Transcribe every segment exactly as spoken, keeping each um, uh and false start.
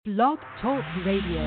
Blog Talk Radio.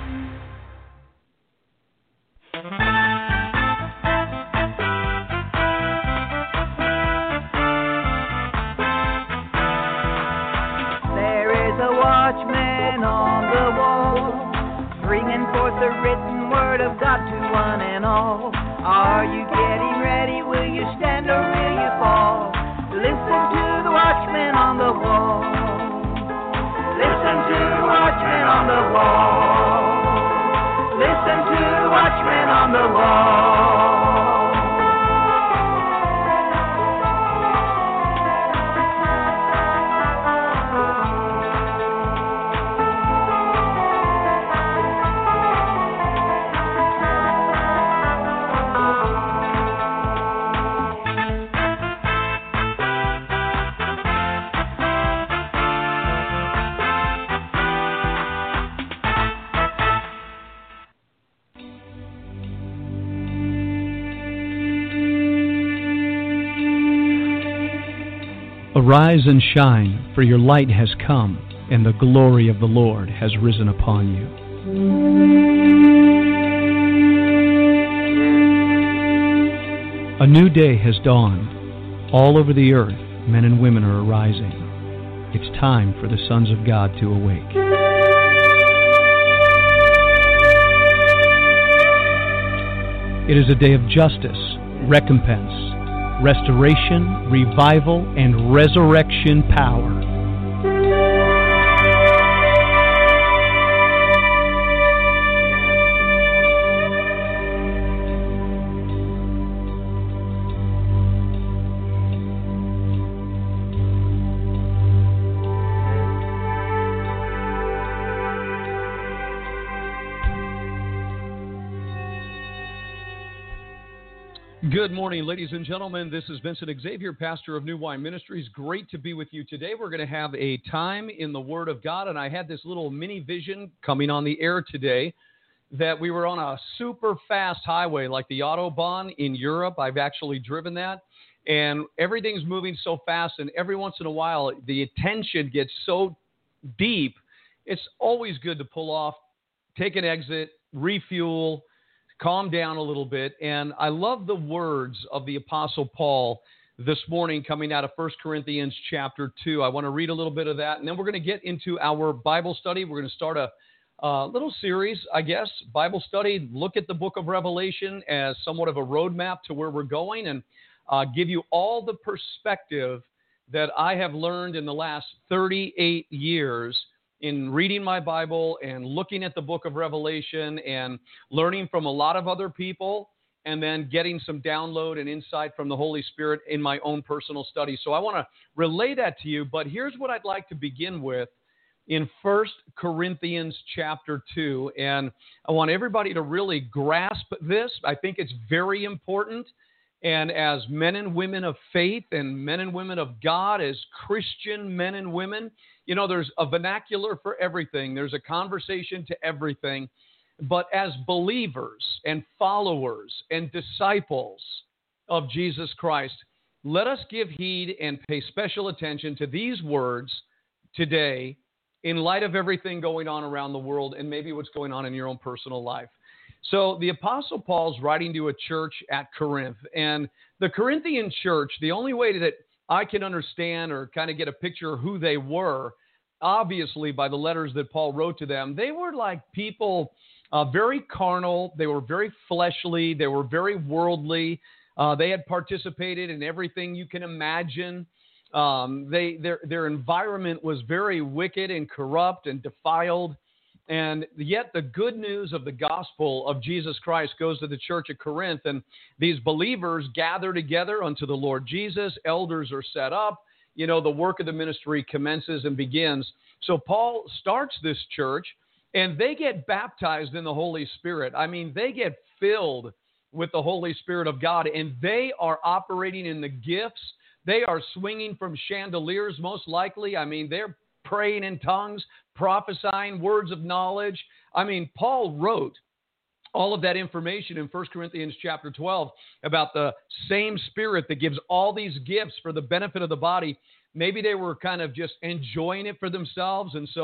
Watchman on the wall, bringing forth the written word of God to one and all. Are you getting ready? Will you stand or will you fall? Listen to the watchman on the wall. Listen to the watchman on the wall. Listen to the watchman on the wall. Arise and shine, for your light has come, and the glory of the Lord has risen upon you. A new day has dawned. All over the earth, men and women are arising. It's time for the sons of God to awake. It is a day of justice, recompense, restoration, revival, and resurrection power. Good morning, ladies and gentlemen. This is Vincent Xavier, pastor of New Wine Ministries. Great to be with you today. We're going to have a time in the Word of God, and I had this little mini vision coming on the air today that we were on a super fast highway like the Autobahn in Europe. I've actually driven that, and everything's moving so fast, and every once in a while the attention gets so deep, it's always good to pull off, take an exit, refuel, calm down a little bit. And I love the words of the Apostle Paul this morning coming out of First Corinthians chapter two. I want to read a little bit of that, and then we're going to get into our Bible study. We're going to start a uh, little series, I guess, Bible study, look at the book of Revelation as somewhat of a roadmap to where we're going, and uh, give you all the perspective that I have learned in the last thirty-eight years in reading my Bible and looking at the book of Revelation and learning from a lot of other people, and then getting some download and insight from the Holy Spirit in my own personal study. So I want to relay that to you, but here's what I'd like to begin with in First Corinthians chapter two, and I want everybody to really grasp this. I think it's very important, and as men and women of faith and men and women of God, as Christian men and women, you know, there's a vernacular for everything. There's a conversation to everything. But as believers and followers and disciples of Jesus Christ, let us give heed and pay special attention to these words today in light of everything going on around the world and maybe what's going on in your own personal life. So the Apostle Paul's writing to a church at Corinth. And the Corinthian church, the only way that I can understand or kind of get a picture of who they were, obviously by the letters that Paul wrote to them, they were like people uh, very carnal. They were very fleshly. They were very worldly. Uh, they had participated in everything you can imagine. Um, they their their environment was very wicked and corrupt and defiled. And yet the good news of the gospel of Jesus Christ goes to the church at Corinth, and these believers gather together unto the Lord Jesus. Elders are set up. You know, the work of the ministry commences and begins. So Paul starts this church, and they get baptized in the Holy Spirit. I mean, they get filled with the Holy Spirit of God, and they are operating in the gifts. They are swinging from chandeliers, most likely. I mean, they're praying in tongues, prophesying words of knowledge. I mean, Paul wrote all of that information in First Corinthians chapter twelve about the same Spirit that gives all these gifts for the benefit of the body. Maybe they were kind of just enjoying it for themselves, and so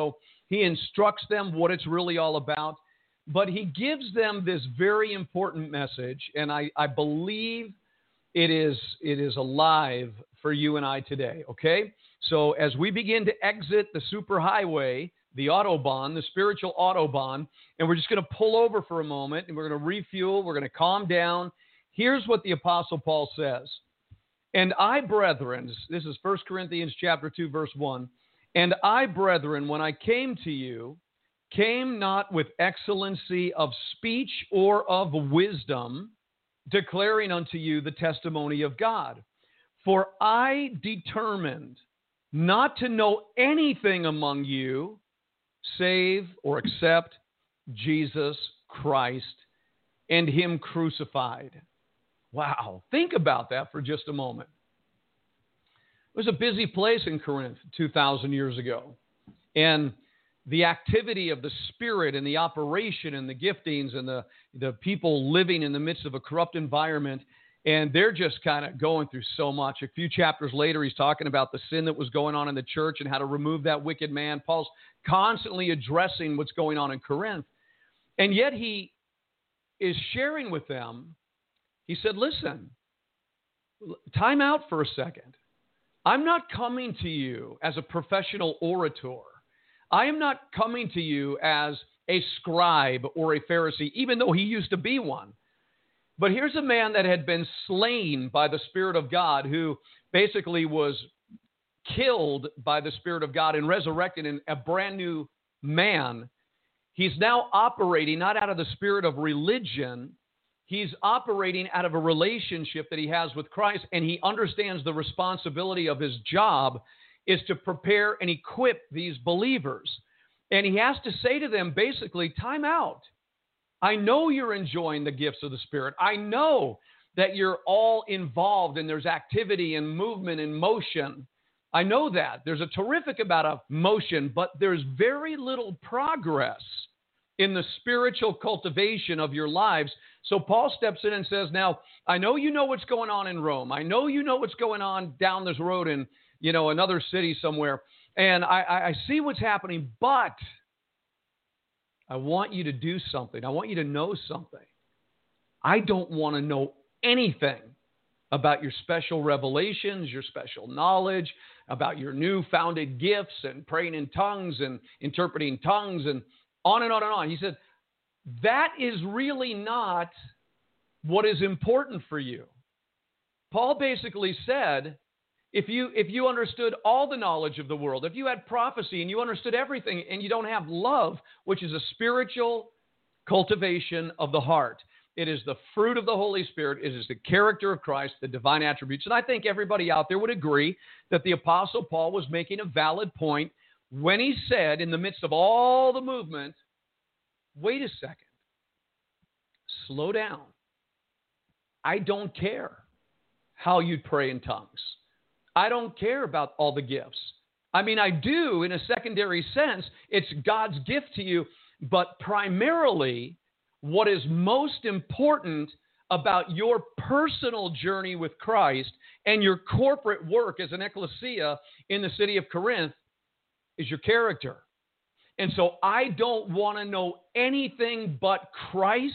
He instructs them what it's really all about. But he gives them this very important message, and I, I believe it is, it is alive for you and I today, okay? So as we begin to exit the superhighway, the Autobahn, the spiritual Autobahn, and we're just going to pull over for a moment, and we're going to refuel, we're going to calm down. Here's what the Apostle Paul says. And I, brethren, this is First Corinthians chapter two, verse one, and I, brethren, when I came to you, came not with excellency of speech or of wisdom, declaring unto you the testimony of God. For I determined not to know anything among you save or except Jesus Christ and him crucified. Wow. Think about that for just a moment. It was a busy place in Corinth two thousand years ago. And the activity of the Spirit and the operation and the giftings and the, the people living in the midst of a corrupt environment, and they're just kind of going through so much. A few chapters later, he's talking about the sin that was going on in the church and how to remove that wicked man. Paul's constantly addressing what's going on in Corinth. And yet he is sharing with them, he said, listen, time out for a second. I'm not coming to you as a professional orator. I am not coming to you as a scribe or a Pharisee, even though he used to be one. But here's a man that had been slain by the Spirit of God, who basically was killed by the Spirit of God and resurrected in a brand new man. He's now operating not out of the spirit of religion. He's operating out of a relationship that he has with Christ, and he understands the responsibility of his job is to prepare and equip these believers. And he has to say to them, basically, time out. I know you're enjoying the gifts of the Spirit. I know that you're all involved and there's activity and movement and motion. I know that. There's a terrific amount of motion, but there's very little progress in the spiritual cultivation of your lives. So Paul steps in and says, now, I know you know what's going on in Rome. I know you know what's going on down this road in, you know, another city somewhere. And I, I see what's happening, but I want you to do something. I want you to know something. I don't want to know anything about your special revelations, your special knowledge, about your new founded gifts and praying in tongues and interpreting tongues and on and on and on. He said, that is really not what is important for you. Paul basically said, If you if you understood all the knowledge of the world, if you had prophecy and you understood everything and you don't have love, which is a spiritual cultivation of the heart, it is the fruit of the Holy Spirit, it is the character of Christ, the divine attributes. And I think everybody out there would agree that the Apostle Paul was making a valid point when he said, in the midst of all the movement, wait a second, slow down. I don't care how you pray in tongues. I don't care about all the gifts. I mean, I do in a secondary sense. It's God's gift to you. But primarily, what is most important about your personal journey with Christ and your corporate work as an ecclesia in the city of Corinth is your character. And so I don't want to know anything but Christ,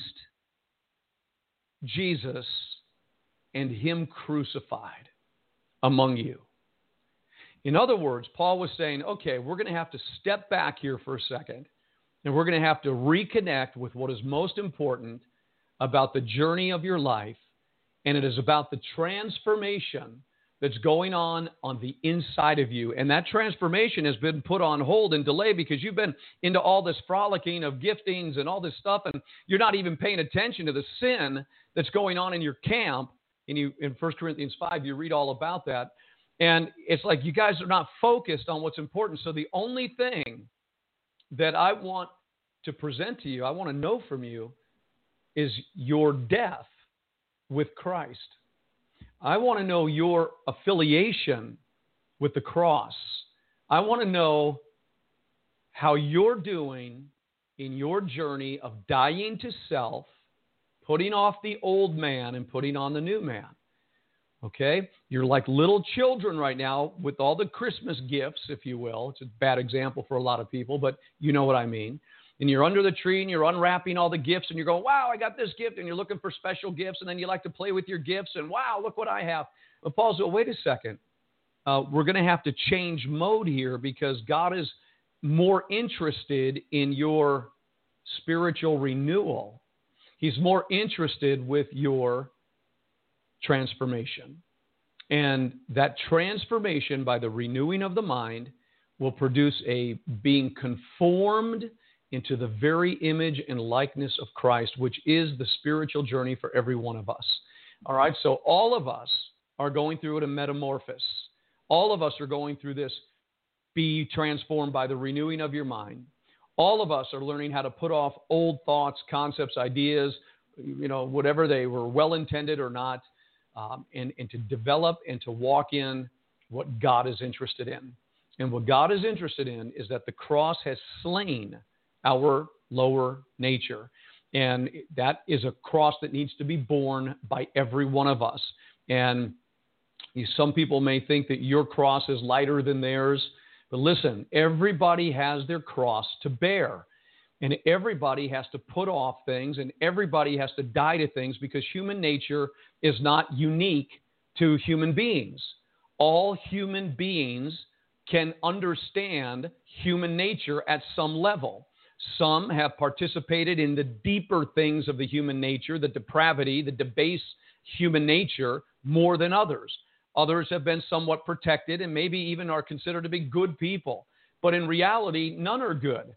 Jesus, and him crucified among you. In other words, Paul was saying, okay, we're going to have to step back here for a second, and we're going to have to reconnect with what is most important about the journey of your life, and it is about the transformation that's going on on the inside of you. And that transformation has been put on hold and delayed because you've been into all this frolicking of giftings and all this stuff, and you're not even paying attention to the sin that's going on in your camp. And you, in First Corinthians five, you read all about that. And it's like you guys are not focused on what's important. So the only thing that I want to present to you, I want to know from you, is your death with Christ. I want to know your affiliation with the cross. I want to know how you're doing in your journey of dying to self, putting off the old man and putting on the new man. Okay? You're like little children right now with all the Christmas gifts, if you will. It's a bad example for a lot of people, but you know what I mean. And you're under the tree and you're unwrapping all the gifts and you're going, wow, I got this gift. And you're looking for special gifts. And then you like to play with your gifts. And wow, look what I have. But Paul said, wait a second. Uh, we're going to have to change mode here because God is more interested in your spiritual renewal. He's more interested with your transformation. And that transformation by the renewing of the mind will produce a being conformed into the very image and likeness of Christ, which is the spiritual journey for every one of us. All right, so all of us are going through a metamorphosis. All of us are going through this, be transformed by the renewing of your mind. All of us are learning how to put off old thoughts, concepts, ideas, you know, whatever they were well-intended or not, um, and, and to develop and to walk in what God is interested in. And what God is interested in is that the cross has slain our lower nature. And that is a cross that needs to be borne by every one of us. And some people may think that your cross is lighter than theirs. But listen, everybody has their cross to bear. And everybody has to put off things. And everybody has to die to things because human nature is not unique to human beings. All human beings can understand human nature at some level. Some have participated in the deeper things of the human nature, the depravity, the debased human nature, more than others. Others have been somewhat protected and maybe even are considered to be good people. But in reality, none are good.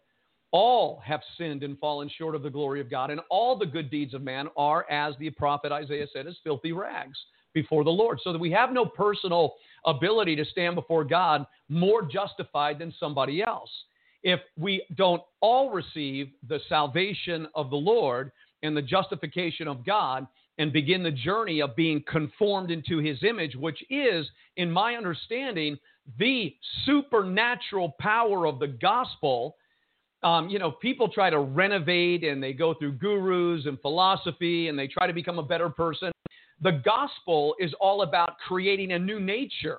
All have sinned and fallen short of the glory of God, and all the good deeds of man are, as the prophet Isaiah said, as filthy rags before the Lord. So that we have no personal ability to stand before God more justified than somebody else. If we don't all receive the salvation of the Lord and the justification of God and begin the journey of being conformed into his image, which is, in my understanding, the supernatural power of the gospel. Um, you know, people try to renovate and they go through gurus and philosophy and they try to become a better person. The gospel is all about creating a new nature,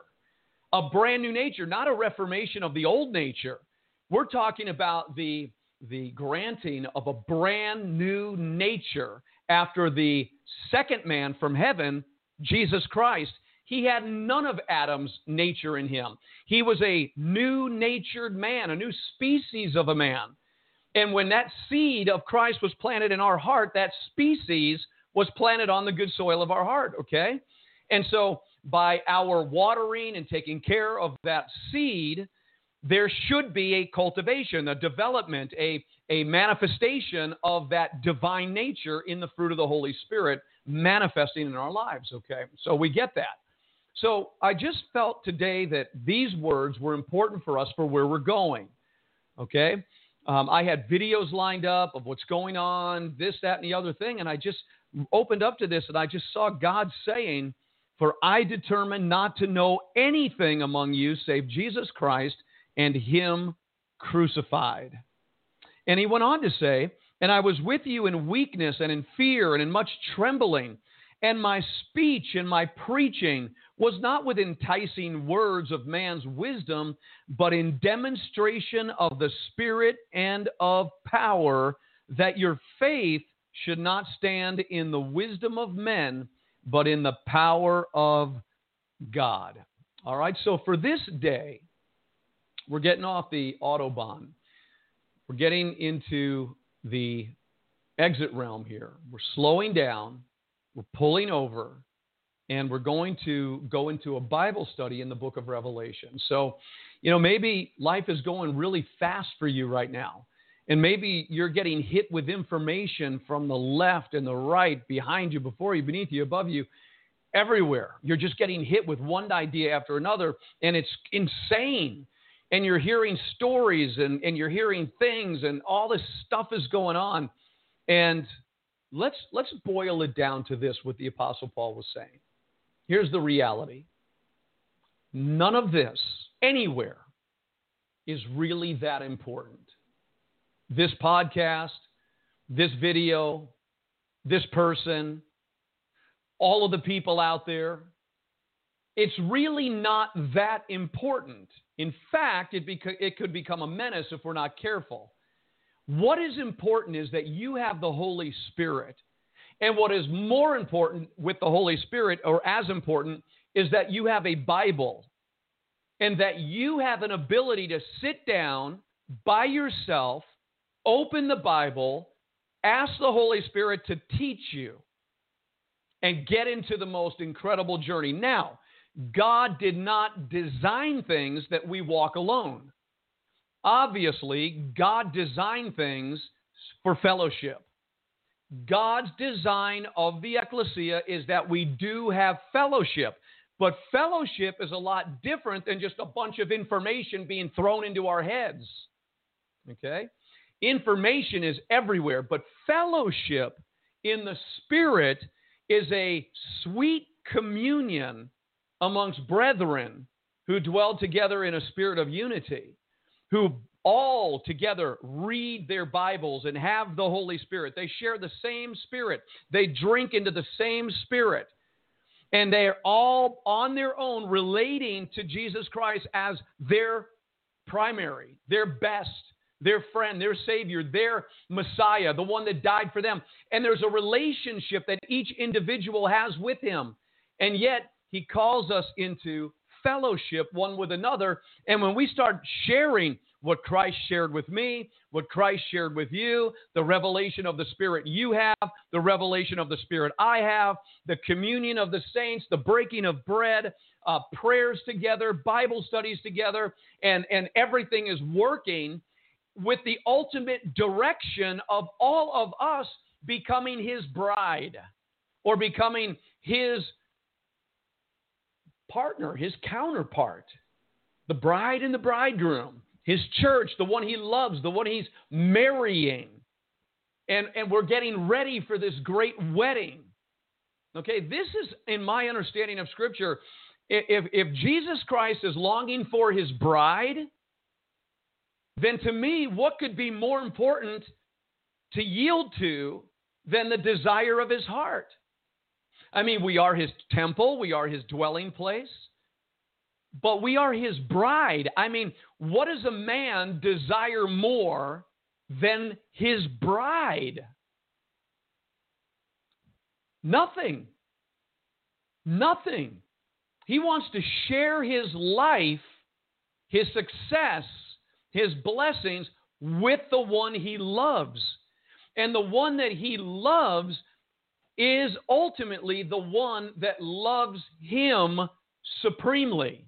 a brand new nature, not a reformation of the old nature. We're talking about the, the granting of a brand new nature after the second man from heaven, Jesus Christ. He had none of Adam's nature in him. He was a new-natured man, a new species of a man. And when that seed of Christ was planted in our heart, that species was planted on the good soil of our heart, okay? And so by our watering and taking care of that seed, there should be a cultivation, a development, a, a manifestation of that divine nature in the fruit of the Holy Spirit manifesting in our lives, okay? So we get that. So I just felt today that these words were important for us for where we're going, okay? Um, I had videos lined up of what's going on, this, that, and the other thing, and I just opened up to this, and I just saw God saying, "For I determined not to know anything among you save Jesus Christ and him crucified." And he went on to say, "And I was with you in weakness and in fear and in much trembling. And my speech and my preaching was not with enticing words of man's wisdom, but in demonstration of the Spirit and of power, that your faith should not stand in the wisdom of men, but in the power of God." All right, so for this day, we're getting off the Autobahn. We're getting into the exit realm here. We're slowing down. We're pulling over. And we're going to go into a Bible study in the book of Revelation. So, you know, maybe life is going really fast for you right now. And maybe you're getting hit with information from the left and the right, behind you, before you, beneath you, above you, everywhere. You're just getting hit with one idea after another, and it's insane. And you're hearing stories and, and you're hearing things, and all this stuff is going on. And let's let's boil it down to this, what the Apostle Paul was saying. Here's the reality. None of this, anywhere, is really that important. This podcast, this video, this person, all of the people out there, it's really not that important. In fact, it, bec- it could become a menace if we're not careful. What is important is that you have the Holy Spirit. And what is more important with the Holy Spirit, or as important, is that you have a Bible and that you have an ability to sit down by yourself, open the Bible, ask the Holy Spirit to teach you, and get into the most incredible journey. Now, God did not design things that we walk alone. Obviously, God designed things for fellowship. God's design of the ecclesia is that we do have fellowship. But fellowship is a lot different than just a bunch of information being thrown into our heads. Okay? Information is everywhere, but fellowship in the Spirit is a sweet communion amongst brethren who dwell together in a spirit of unity, who all together read their Bibles and have the Holy Spirit. They share the same Spirit. They drink into the same Spirit. And they're all on their own relating to Jesus Christ as their primary, their best, their friend, their Savior, their Messiah, the one that died for them. And there's a relationship that each individual has with Him. And yet, He calls us into fellowship one with another. And when we start sharing what Christ shared with me, what Christ shared with you, the revelation of the Spirit you have, the revelation of the Spirit I have, the communion of the saints, the breaking of bread, uh, prayers together, Bible studies together, and, and everything is working with the ultimate direction of all of us becoming His bride or becoming His partner, His counterpart, the bride and the bridegroom. His church, the one He loves, the one He's marrying. And, and we're getting ready for this great wedding. Okay, this is, in my understanding of Scripture, if, if Jesus Christ is longing for His bride, then to me, what could be more important to yield to than the desire of His heart? I mean, we are His temple, we are His dwelling place. But we are His bride. I mean, what does a man desire more than his bride? Nothing. Nothing. He wants to share his life, his success, his blessings with the one he loves. And the one that he loves is ultimately the one that loves him supremely.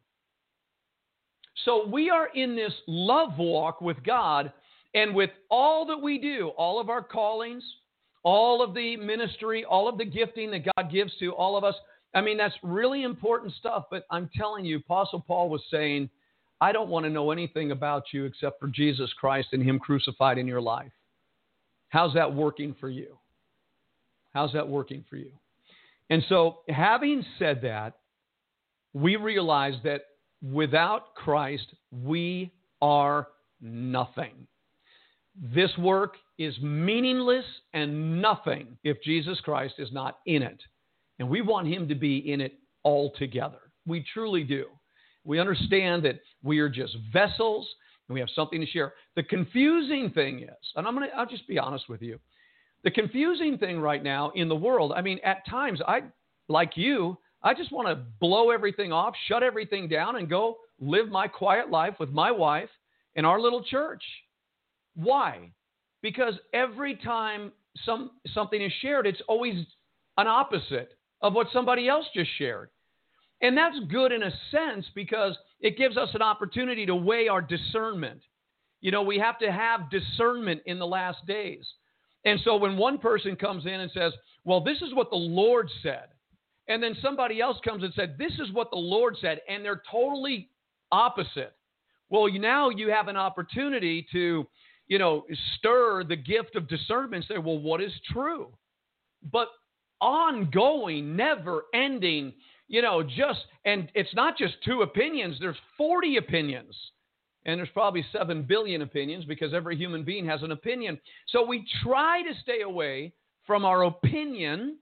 So we are in this love walk with God, and with all that we do, all of our callings, all of the ministry, all of the gifting that God gives to all of us, I mean, that's really important stuff. But I'm telling you, Apostle Paul was saying, I don't want to know anything about you except for Jesus Christ and Him crucified in your life. How's that working for you? How's that working for you? And so, having said that, we realize that without Christ, we are nothing. This work is meaningless and nothing if Jesus Christ is not in it. And we want Him to be in it altogether. We truly do. We understand that we are just vessels and we have something to share. The confusing thing is, and I'm going to, I'll just be honest with you. The confusing thing right now in the world, I mean, at times, I, like you, I just want to blow everything off, shut everything down, and go live my quiet life with my wife in our little church. Why? Because every time some something is shared, it's always an opposite of what somebody else just shared. And that's good in a sense because it gives us an opportunity to weigh our discernment. You know, we have to have discernment in the last days. And so when one person comes in and says, well, this is what the Lord said, and then somebody else comes and said, this is what the Lord said, and they're totally opposite. Well, you, now you have an opportunity to, you know, stir the gift of discernment and say, well, what is true? But ongoing, never ending, you know, just, and it's not just two opinions, there's forty opinions. And there's probably seven billion opinions because every human being has an opinion. So we try to stay away from our opinion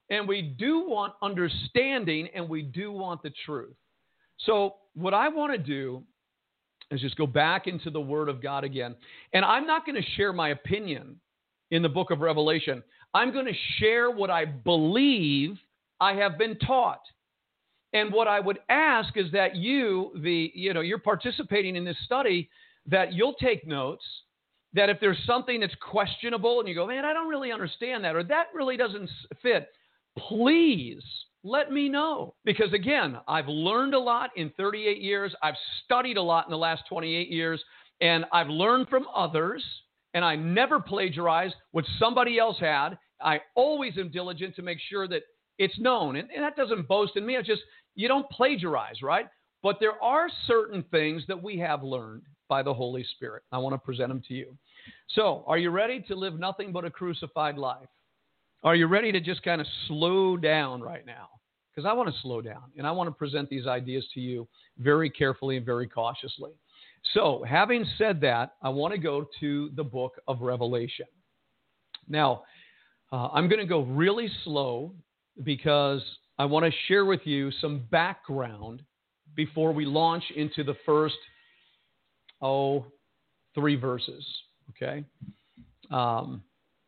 and we do want understanding, and we do want the truth. So what I want to do is just go back into the Word of God again. And I'm not going to share my opinion in the book of Revelation. I'm going to share what I believe I have been taught. And what I would ask is that you, the, you know, you're participating in this study, that you'll take notes, that if there's something that's questionable and you go, man, I don't really understand that, or that really doesn't fit, please let me know. Because again, I've learned a lot in thirty-eight years. I've studied a lot in the last twenty-eight years, and I've learned from others, and I never plagiarize what somebody else had. I always am diligent to make sure that it's known. And, and that doesn't boast in me. It's just, you don't plagiarize, right? But there are certain things that we have learned by the Holy Spirit. I want to present them to you. So, are you ready to live nothing but a crucified life? Are you ready to just kind of slow down right now? Because I want to slow down, and I want to present these ideas to you very carefully and very cautiously. So, having said that, I want to go to the book of Revelation. Now, uh, I'm going to go really slow because I want to share with you some background before we launch into the first, oh, three verses, okay? Um,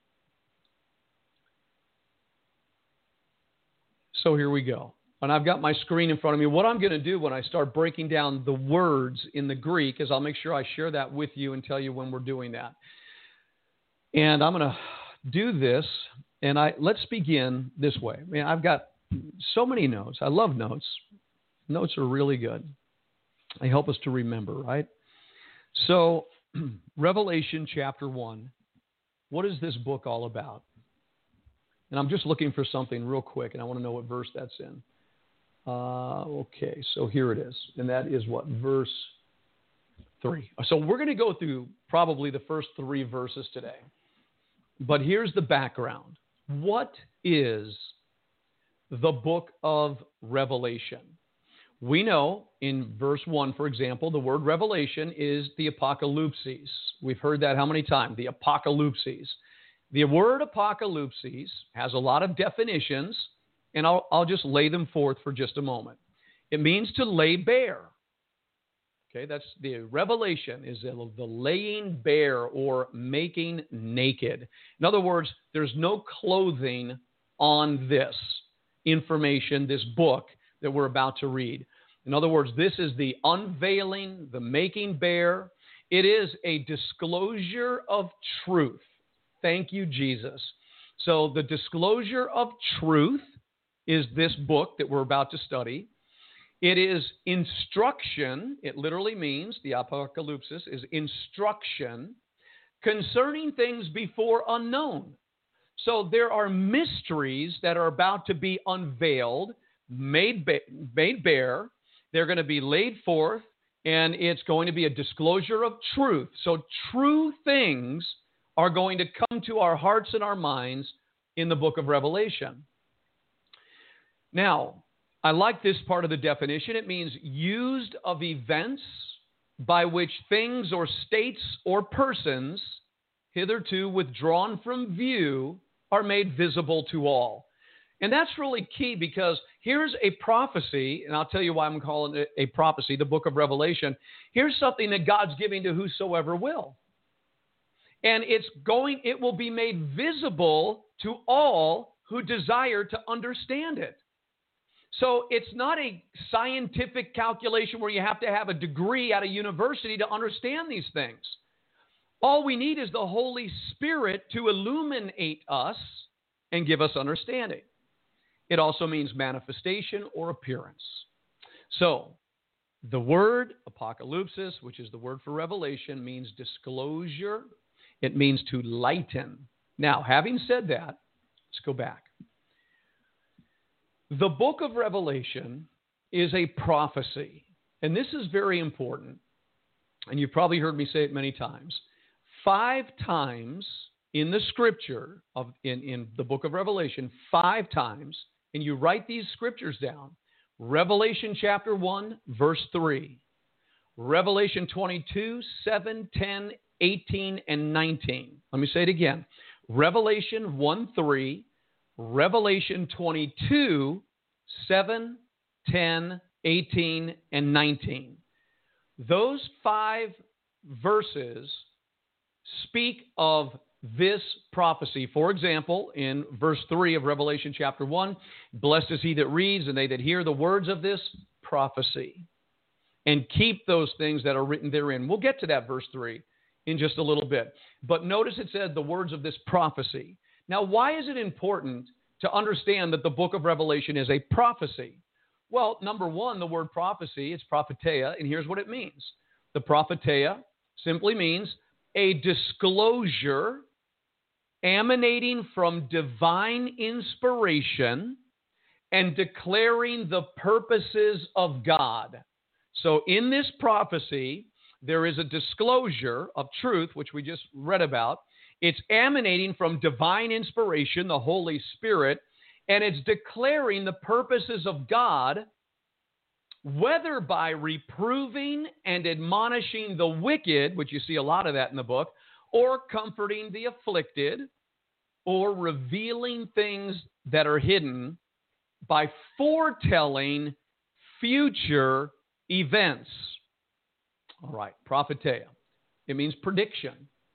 so here we go. And I've got my screen in front of me. What I'm going to do when I start breaking down the words in the Greek is I'll make sure I share that with you and tell you when we're doing that. And I'm going to do this, and I let's begin this way. I mean, I've got so many notes. I love notes. Notes are really good. They help us to remember, right? So, Revelation chapter one. What is this book all about? And I'm just looking for something real quick, and I want to know what verse that's in. Uh, okay, so here it is. And that is what? Verse three. So we're going to go through probably the first three verses today. But here's the background. What is the book of Revelation? We know in verse one, for example, the word revelation is the apocalypses. We've heard that how many times? The apocalypses. The word apocalypses has a lot of definitions, and I'll, I'll just lay them forth for just a moment. It means to lay bare. Okay, that's the revelation is the laying bare or making naked. In other words, there's no clothing on this information, this book that we're about to read. In other words, this is the unveiling, the making bare. It is a disclosure of truth. Thank you, Jesus. So the disclosure of truth is this book that we're about to study. It is instruction. It literally means, the apocalypsis is instruction concerning things before unknown. So there are mysteries that are about to be unveiled, made, ba- made bare. They're going to be laid forth, and it's going to be a disclosure of truth. So true things are going to come to our hearts and our minds in the book of Revelation. Now, I like this part of the definition. It means used of events by which things or states or persons hitherto withdrawn from view are made visible to all. And that's really key, because here's a prophecy, and I'll tell you why I'm calling it a prophecy, the book of Revelation. Here's something that God's giving to whosoever will. And it's going, it will be made visible to all who desire to understand it. So it's not a scientific calculation where you have to have a degree at a university to understand these things. All we need is the Holy Spirit to illuminate us and give us understanding. It also means manifestation or appearance. So the word apocalypsis, which is the word for revelation, means disclosure. It means to lighten. Now, having said that, let's go back. The book of Revelation is a prophecy, and this is very important, and you've probably heard me say it many times. Five times in the scripture, of in, in the book of Revelation, five times, and you write these scriptures down, Revelation chapter one, verse three, Revelation twenty-two, seven, ten, eighteen, and nineteen. Let me say it again. Revelation one, three, Revelation twenty-two, seven, ten, eighteen, and nineteen. Those five verses speak of this prophecy. For example, in verse three of Revelation chapter one, blessed is he that reads and they that hear the words of this prophecy and keep those things that are written therein. We'll get to that verse three in just a little bit. But notice it said the words of this prophecy. Now, why is it important to understand that the book of Revelation is a prophecy? Well, number one, the word prophecy, it's propheteia, and here's what it means. The propheteia simply means a disclosure emanating from divine inspiration and declaring the purposes of God. So in this prophecy, there is a disclosure of truth, which we just read about. It's emanating from divine inspiration, the Holy Spirit, and it's declaring the purposes of God, whether by reproving and admonishing the wicked, which you see a lot of that in the book, or comforting the afflicted, or revealing things that are hidden by foretelling future events. All right, propheteia. It means prediction.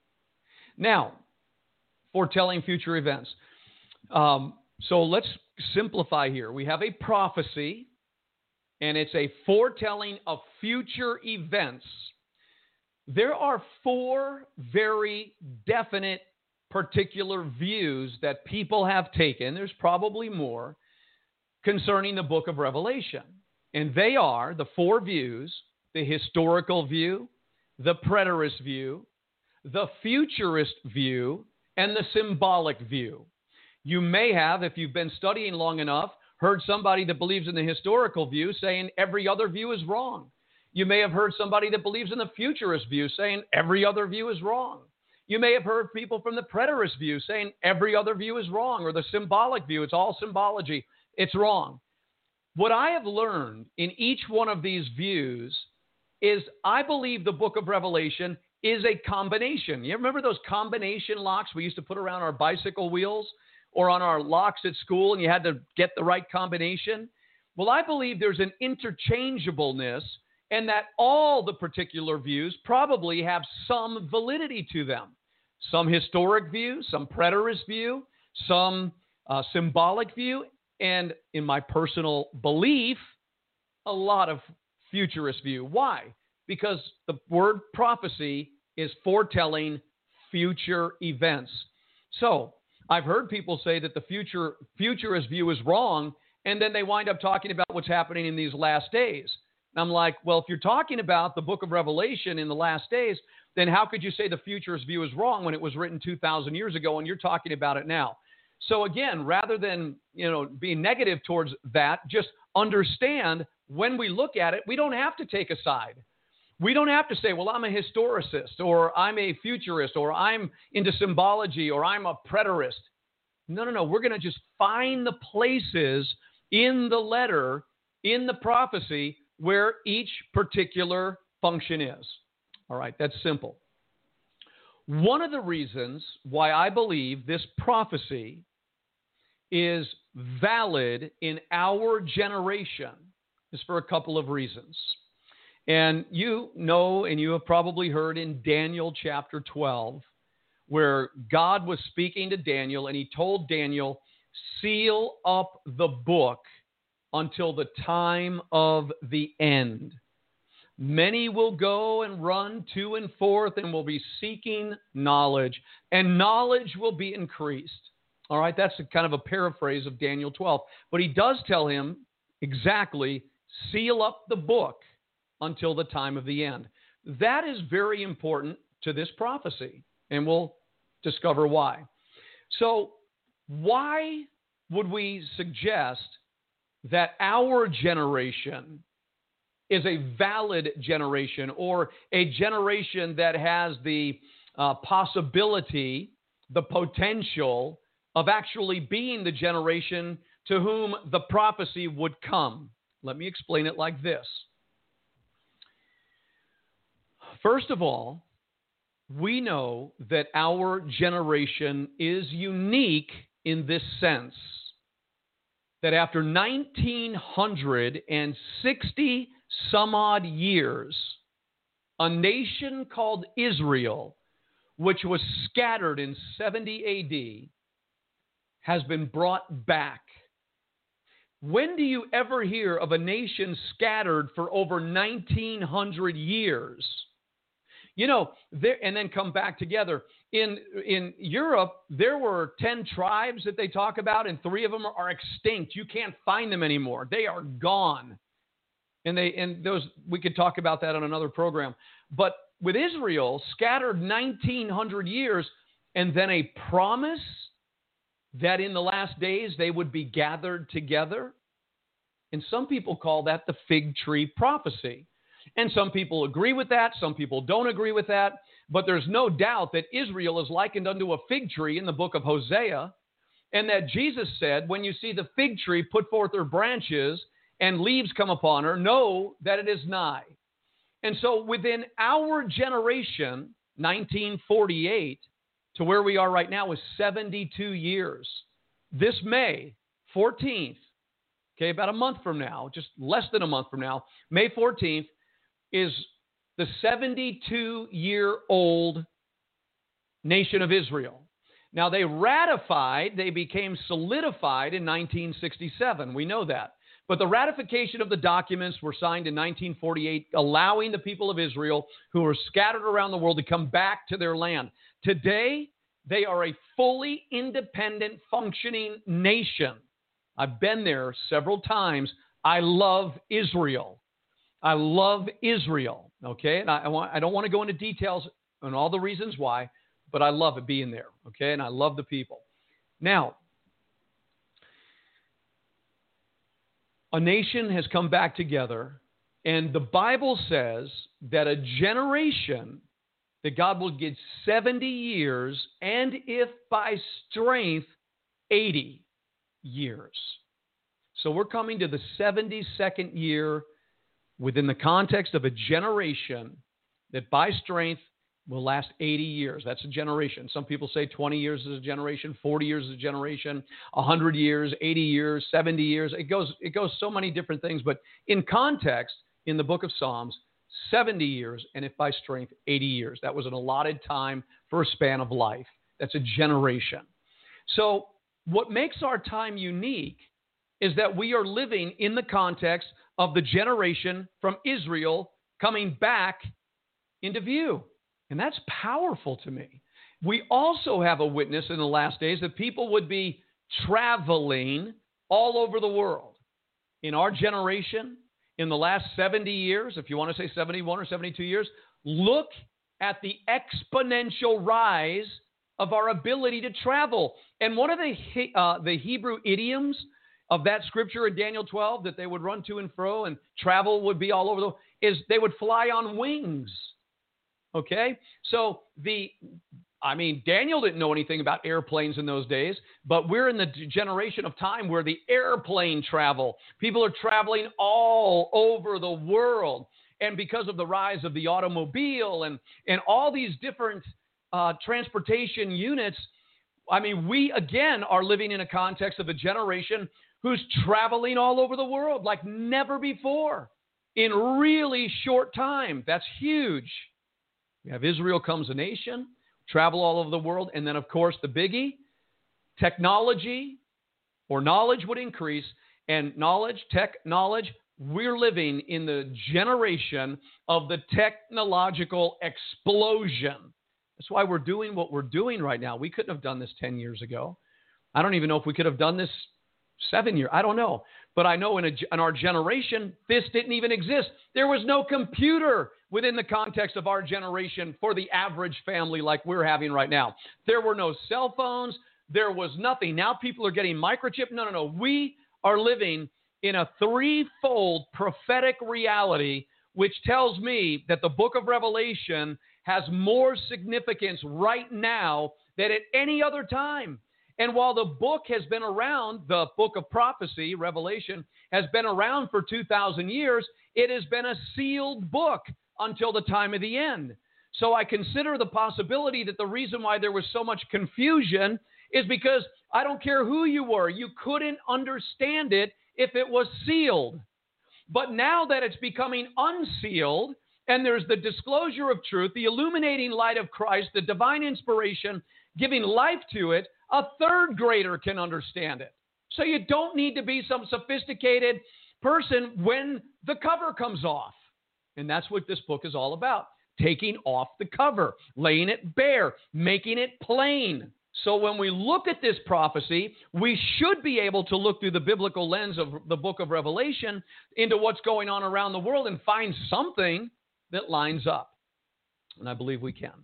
Now, foretelling future events. Um, so let's simplify here. We have a prophecy, and it's a foretelling of future events. There are four very definite particular views that people have taken, there's probably more, concerning the book of Revelation. And they are the four views: the historical view, the preterist view, the futurist view, and the symbolic view. You may have, if you've been studying long enough, heard somebody that believes in the historical view saying every other view is wrong. You may have heard somebody that believes in the futurist view saying every other view is wrong. You may have heard people from the preterist view saying every other view is wrong, or the symbolic view, it's all symbology, it's wrong. What I have learned in each one of these views is I believe the book of Revelation is a combination. You remember those combination locks we used to put around our bicycle wheels or on our locks at school, and you had to get the right combination? Well, I believe there's an interchangeableness, and that all the particular views probably have some validity to them. Some historic view, some preterist view, some uh, symbolic view, and in my personal belief, a lot of futurist view. Why? Because the word prophecy is foretelling future events. So I've heard people say that the future futurist view is wrong, and then they wind up talking about what's happening in these last days. And I'm like, well, if you're talking about the book of Revelation in the last days, then how could you say the futurist view is wrong when it was written two thousand years ago and you're talking about it now? So again, rather than, you know, being negative towards that, just understand when we look at it, we don't have to take a side. We don't have to say, well, I'm a historicist, or I'm a futurist, or I'm into symbology, or I'm a preterist. No, no, no. We're going to just find the places in the letter, in the prophecy, where each particular function is. All right, that's simple. One of the reasons why I believe this prophecy is valid in our generation is for a couple of reasons. And you know, and you have probably heard in Daniel chapter twelve, where God was speaking to Daniel, and he told Daniel, seal up the book until the time of the end. Many will go and run to and forth and will be seeking knowledge, and knowledge will be increased. All right, that's a kind of a paraphrase of Daniel twelve. But he does tell him exactly, seal up the book until the time of the end. That is very important to this prophecy, and we'll discover why. So why would we suggest that our generation is a valid generation, or a generation that has the uh, possibility, the potential of actually being the generation to whom the prophecy would come? Let me explain it like this. First of all, we know that our generation is unique in this sense, that after nineteen sixty some odd years, a nation called Israel, which was scattered in seventy A D, has been brought back. When do you ever hear of a nation scattered for over nineteen hundred years? You know, there, and then come back together. In in Europe, there were ten tribes that they talk about, and three of them are extinct. You can't find them anymore. They are gone. And they and those we could talk about that on another program. But with Israel, scattered nineteen hundred years, and then a promise that in the last days they would be gathered together. And some people call that the fig tree prophecy. And some people agree with that. Some people don't agree with that. But there's no doubt that Israel is likened unto a fig tree in the book of Hosea. And that Jesus said, when you see the fig tree put forth her branches and leaves come upon her, know that it is nigh. And so within our generation, nineteen forty-eight, to where we are right now is seventy-two years. This May fourteenth, okay, about a month from now, just less than a month from now, May fourteenth, is the seventy-two-year-old nation of Israel. Now, they ratified, they became solidified in nineteen sixty-seven. We know that. But the ratification of the documents were signed in nineteen forty-eight, allowing the people of Israel who were scattered around the world to come back to their land. Today, they are a fully independent, functioning nation. I've been there several times. I love Israel. I love Israel, okay? And I, I, want, I don't want to go into details on all the reasons why, but I love it being there, okay? And I love the people. Now, a nation has come back together, and the Bible says that a generation that God will give seventy years, and if by strength, eighty years. So we're coming to the seventy-second year within the context of a generation that by strength will last eighty years. That's a generation. Some people say twenty years is a generation, forty years is a generation, one hundred years, eighty years, seventy years. It goes, it goes so many different things. But in context, in the book of Psalms, seventy years, and if by strength, eighty years. That was an allotted time for a span of life. That's a generation. So what makes our time unique is that we are living in the context of the generation from Israel coming back into view. And that's powerful to me. We also have a witness in the last days that people would be traveling all over the world. In our generation, in the last seventy years, if you want to say seventy-one or seventy-two years, look at the exponential rise of our ability to travel. And one of the, uh, the Hebrew idioms of that scripture in Daniel twelve that they would run to and fro and travel would be all over the world is they would fly on wings. Okay? So the, I mean, Daniel didn't know anything about airplanes in those days, but we're in the generation of time where the airplane travel, people are traveling all over the world. And because of the rise of the automobile and, and all these different uh, transportation units, I mean, we again are living in a context of a generation who's traveling all over the world like never before in really short time. That's huge. We have Israel comes a nation, travel all over the world, and then, of course, the biggie, technology or knowledge would increase, and knowledge, tech knowledge, we're living in the generation of the technological explosion. That's why we're doing what we're doing right now. We couldn't have done this ten years ago. I don't even know if we could have done this seven years. I don't know. But I know in, a, in our generation, this didn't even exist. There was no computer within the context of our generation for the average family like we're having right now. There were no cell phones. There was nothing. Now people are getting microchip. No, no, no. We are living in a threefold prophetic reality, which tells me that the book of Revelation has more significance right now than at any other time. And while the book has been around, the book of prophecy, Revelation, has been around for two thousand years, it has been a sealed book until the time of the end. So I consider the possibility that the reason why there was so much confusion is because I don't care who you were. You couldn't understand it if it was sealed. But now that it's becoming unsealed, and there's the disclosure of truth, the illuminating light of Christ, the divine inspiration, giving life to it, a third grader can understand it. So you don't need to be some sophisticated person when the cover comes off. And that's what this book is all about. Taking off the cover, laying it bare, making it plain. So when we look at this prophecy, we should be able to look through the biblical lens of the book of Revelation into what's going on around the world and find something that lines up. And I believe we can.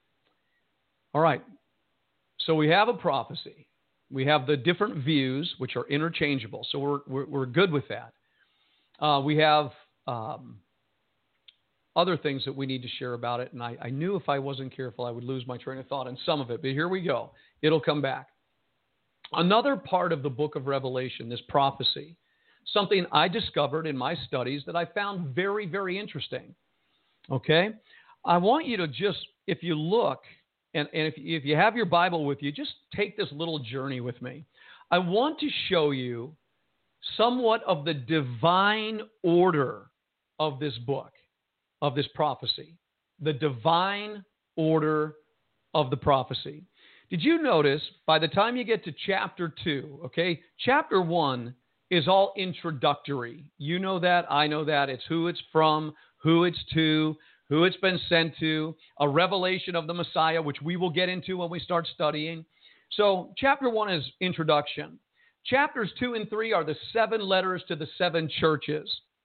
All right. So we have a prophecy. We have the different views, which are interchangeable. So we're we're, we're good with that. Uh, we have um, other things that we need to share about it. And I, I knew if I wasn't careful, I would lose my train of thought on some of it. But here we go. It'll come back. Another part of the book of Revelation, this prophecy, something I discovered in my studies that I found very, very interesting. Okay? I want you to just, if you look, and, and if, if you have your Bible with you, just take this little journey with me. I want to show you somewhat of the divine order of this book, of this prophecy. The divine order of the prophecy. Did you notice by the time you get to chapter two, okay, chapter one is all introductory. You know that, I know that. It's who it's from, who it's to, who it's been sent to, a revelation of the Messiah, which we will get into when we start studying. So chapter one is introduction. Chapters two and three are the seven letters to the seven churches.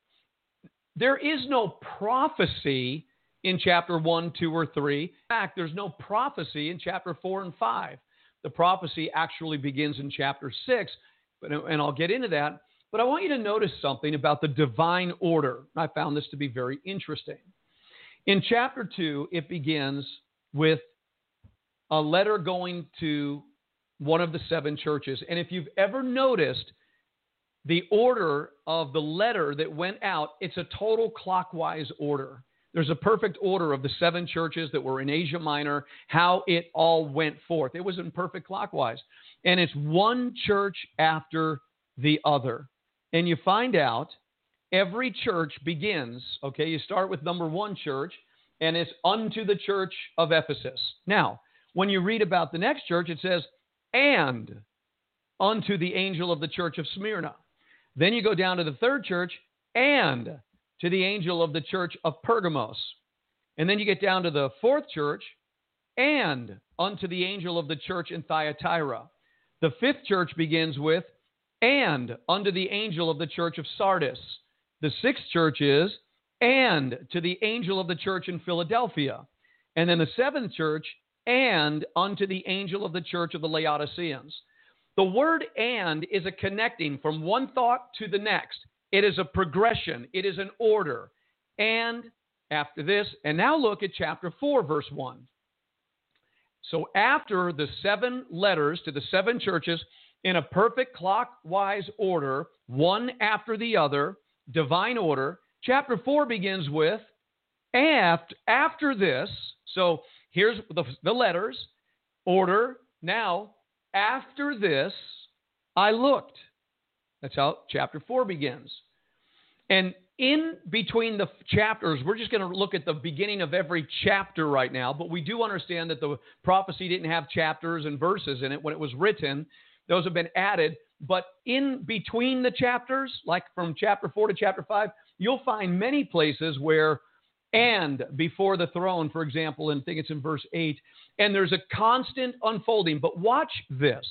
There is no prophecy in chapter one, two, or three. In fact, there's no prophecy in chapter four and five. The prophecy actually begins in chapter six, but, and I'll get into that. But I want you to notice something about the divine order. I found this to be very interesting. In chapter two, it begins with a letter going to one of the seven churches. And if you've ever noticed the order of the letter that went out, it's a total clockwise order. There's a perfect order of the seven churches that were in Asia Minor, how it all went forth. It was in perfect clockwise. And it's one church after the other. And you find out every church begins, okay, you start with number one church, and it's unto the church of Ephesus. Now, when you read about the next church, it says, and unto the angel of the church of Smyrna. Then you go down to the third church, and to the angel of the church of Pergamos. And then you get down to the fourth church, and unto the angel of the church in Thyatira. The fifth church begins with, and unto the angel of the church of Sardis. The sixth church is, and to the angel of the church in Philadelphia. And then the seventh church, and unto the angel of the church of the Laodiceans. The word and is a connecting from one thought to the next. It is a progression. It is an order. And after this, and now look at chapter four, verse one. So after the seven letters to the seven churches in a perfect clockwise order, one after the other, divine order, chapter four begins with, after, after this, so here's the, the letters, order, now, after this, I looked. That's how chapter four begins. And in between the chapters, we're just going to look at the beginning of every chapter right now, but we do understand that the prophecy didn't have chapters and verses in it when it was written. Those have been added. But in between the chapters, like from chapter four to chapter five, you'll find many places where and before the throne, for example, and I think it's in verse eight, and there's a constant unfolding. But watch this.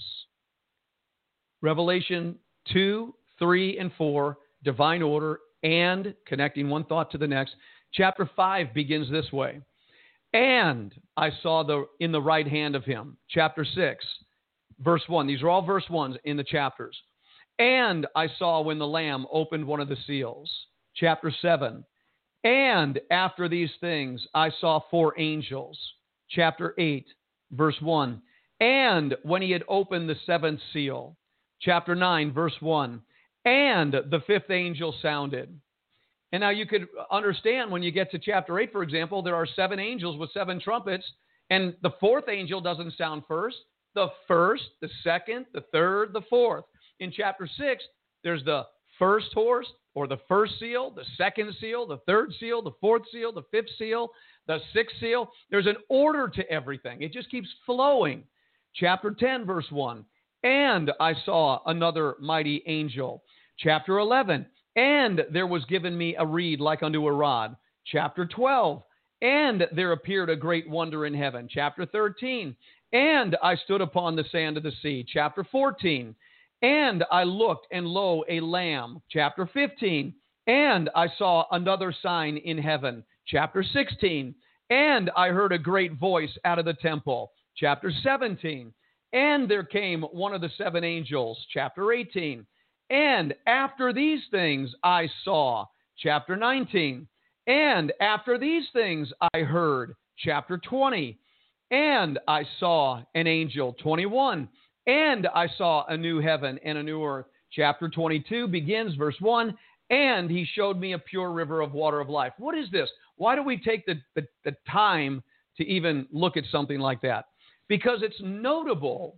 Revelation two, three, and four, divine order, and connecting one thought to the next. Chapter five begins this way. And I saw the in the right hand of him. Chapter six, verse one. These are all verse ones in the chapters. And I saw when the Lamb opened one of the seals. Chapter seven. And after these things, I saw four angels. Chapter eight, verse one. And when he had opened the seventh seal. Chapter nine, verse one. And the fifth angel sounded. And now you could understand when you get to chapter eight, for example, there are seven angels with seven trumpets, and the fourth angel doesn't sound first. the first, the second, the third, the fourth. In chapter six, there's the first horse or the first seal, the second seal, the third seal, the fourth seal, the fifth seal, the sixth seal. There's an order to everything. It just keeps flowing. Chapter ten, verse one. And I saw another mighty angel. Chapter eleven. And there was given me a reed like unto a rod. Chapter twelve. And there appeared a great wonder in heaven. Chapter thirteen. And I stood upon the sand of the sea. Chapter fourteen. And I looked, and lo, a lamb. Chapter fifteen. And I saw another sign in heaven. Chapter sixteen. And I heard a great voice out of the temple. Chapter seventeen. And there came one of the seven angels. Chapter eighteen. And after these things I saw. Chapter nineteen. And after these things I heard. Chapter twenty. And I saw an angel. twenty-one. And I saw a new heaven and a new earth. Chapter twenty-two begins, verse one. And he showed me a pure river of water of life. What is this? Why do we take the, the, the time to even look at something like that? Because it's notable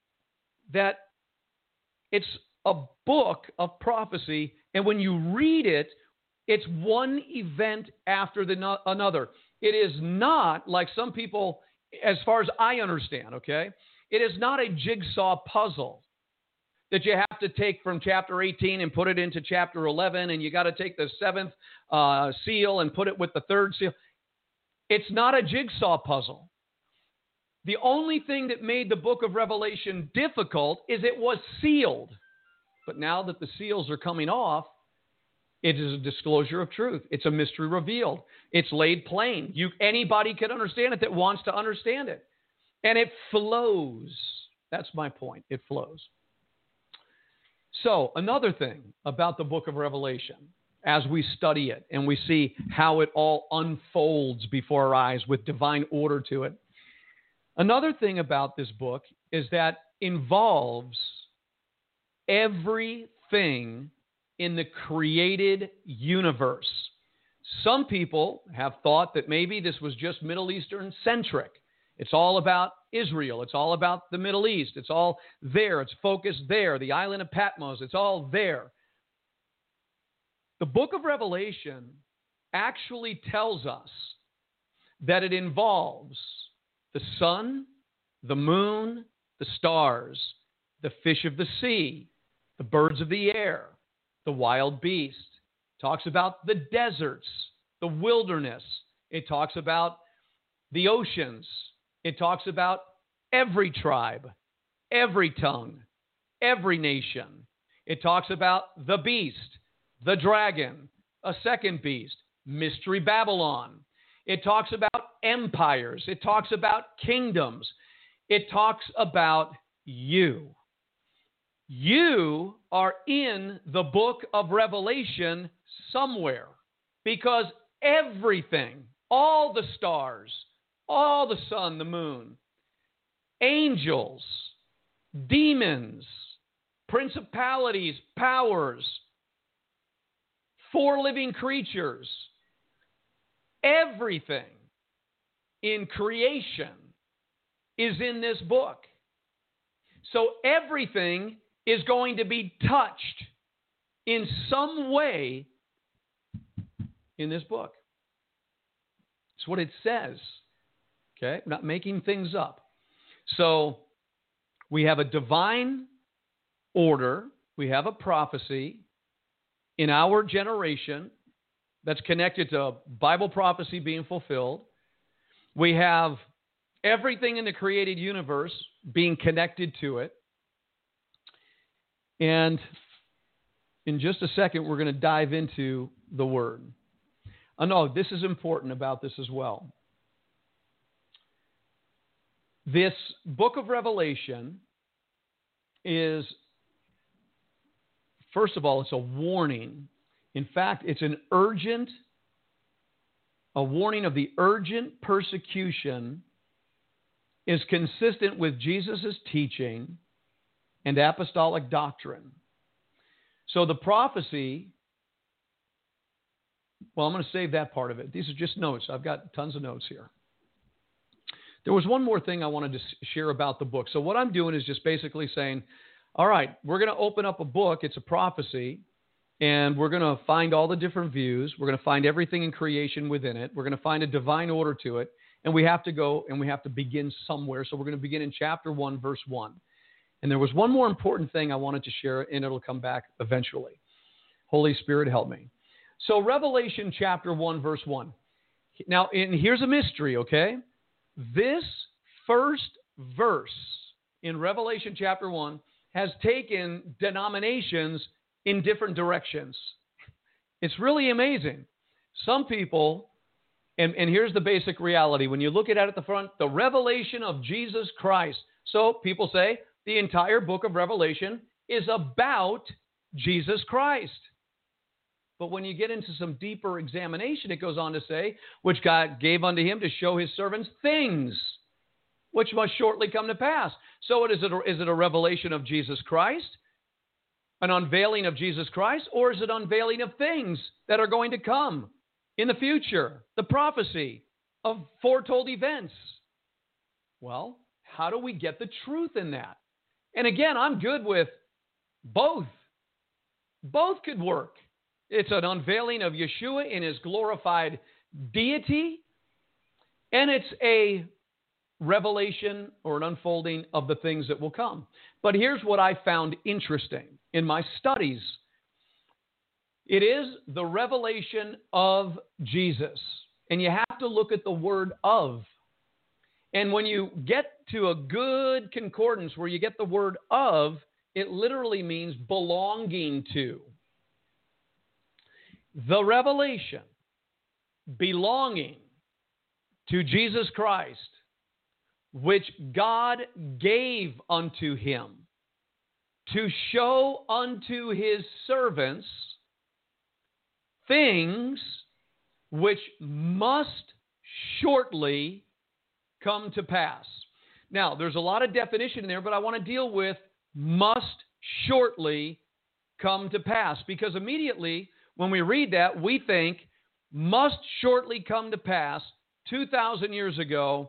that it's a book of prophecy, and when you read it, it's one event after the no- another. It is not like some people, as far as I understand, okay? It is not a jigsaw puzzle that you have to take from chapter eighteen and put it into chapter eleven, and you got to take the seventh uh, seal and put it with the third seal. It's not a jigsaw puzzle. The only thing that made the book of Revelation difficult is it was sealed. But now that the seals are coming off, it is a disclosure of truth. It's a mystery revealed. It's laid plain. You, anybody can understand it that wants to understand it. And it flows. That's my point. It flows. So another thing about the book of Revelation, as we study it and we see how it all unfolds before our eyes with divine order to it, another thing about this book is that involves everything in the created universe. Some people have thought that maybe this was just Middle Eastern centric. It's all about Israel. It's all about the Middle East. It's all there. It's focused there. The island of Patmos. It's all there. The book of Revelation actually tells us that it involves the sun, the moon, the stars, the fish of the sea, the birds of the air, the wild beast. It talks about the deserts, the wilderness. It talks about the oceans. It talks about every tribe, every tongue, every nation. It talks about the beast, the dragon, a second beast, Mystery Babylon. It talks about empires. It talks about kingdoms. It talks about you. You are in the book of Revelation somewhere, because everything, all the stars, all the sun, the moon, angels, demons, principalities, powers, four living creatures, everything in creation is in this book. So everything is going to be touched in some way in this book. It's what it says. Okay? I'm not making things up. So we have a divine order. We have a prophecy in our generation that's connected to Bible prophecy being fulfilled. We have everything in the created universe being connected to it. And in just a second, we're going to dive into the Word. I know this is important about this as well. This book of Revelation is, first of all, it's a warning. In fact, it's an urgent, a warning of the urgent persecution is consistent with Jesus' teaching and apostolic doctrine. So the prophecy, well, I'm going to save that part of it. These are just notes. I've got tons of notes here. There was one more thing I wanted to share about the book. So what I'm doing is just basically saying, all right, we're going to open up a book. It's a prophecy, and we're going to find all the different views. We're going to find everything in creation within it. We're going to find a divine order to it, and we have to go and we have to begin somewhere. So we're going to begin in chapter one, verse one. And there was one more important thing I wanted to share, and it'll come back eventually. Holy Spirit, help me. So Revelation chapter one, verse one. Now, and here's a mystery, okay? This first verse in Revelation chapter one has taken denominations in different directions. It's really amazing. Some people, and, and here's the basic reality. When you look at it at the front, the revelation of Jesus Christ. So people say the entire book of Revelation is about Jesus Christ. But when you get into some deeper examination, it goes on to say, which God gave unto him to show his servants things which must shortly come to pass. So it is, it a, is it a revelation of Jesus Christ, an unveiling of Jesus Christ, or is it unveiling of things that are going to come in the future, the prophecy of foretold events? Well, how do we get the truth in that? And again, I'm good with both. Both could work. It's an unveiling of Yeshua in his glorified deity, and it's a revelation or an unfolding of the things that will come. But here's what I found interesting in my studies. It is the revelation of Jesus, and you have to look at the word of. And when you get to a good concordance where you get the word of, it literally means belonging to. The revelation belonging to Jesus Christ, which God gave unto him to show unto his servants things which must shortly come to pass. Now, there's a lot of definition in there, but I want to deal with must shortly come to pass, because immediately when we read that, we think must shortly come to pass two thousand years ago.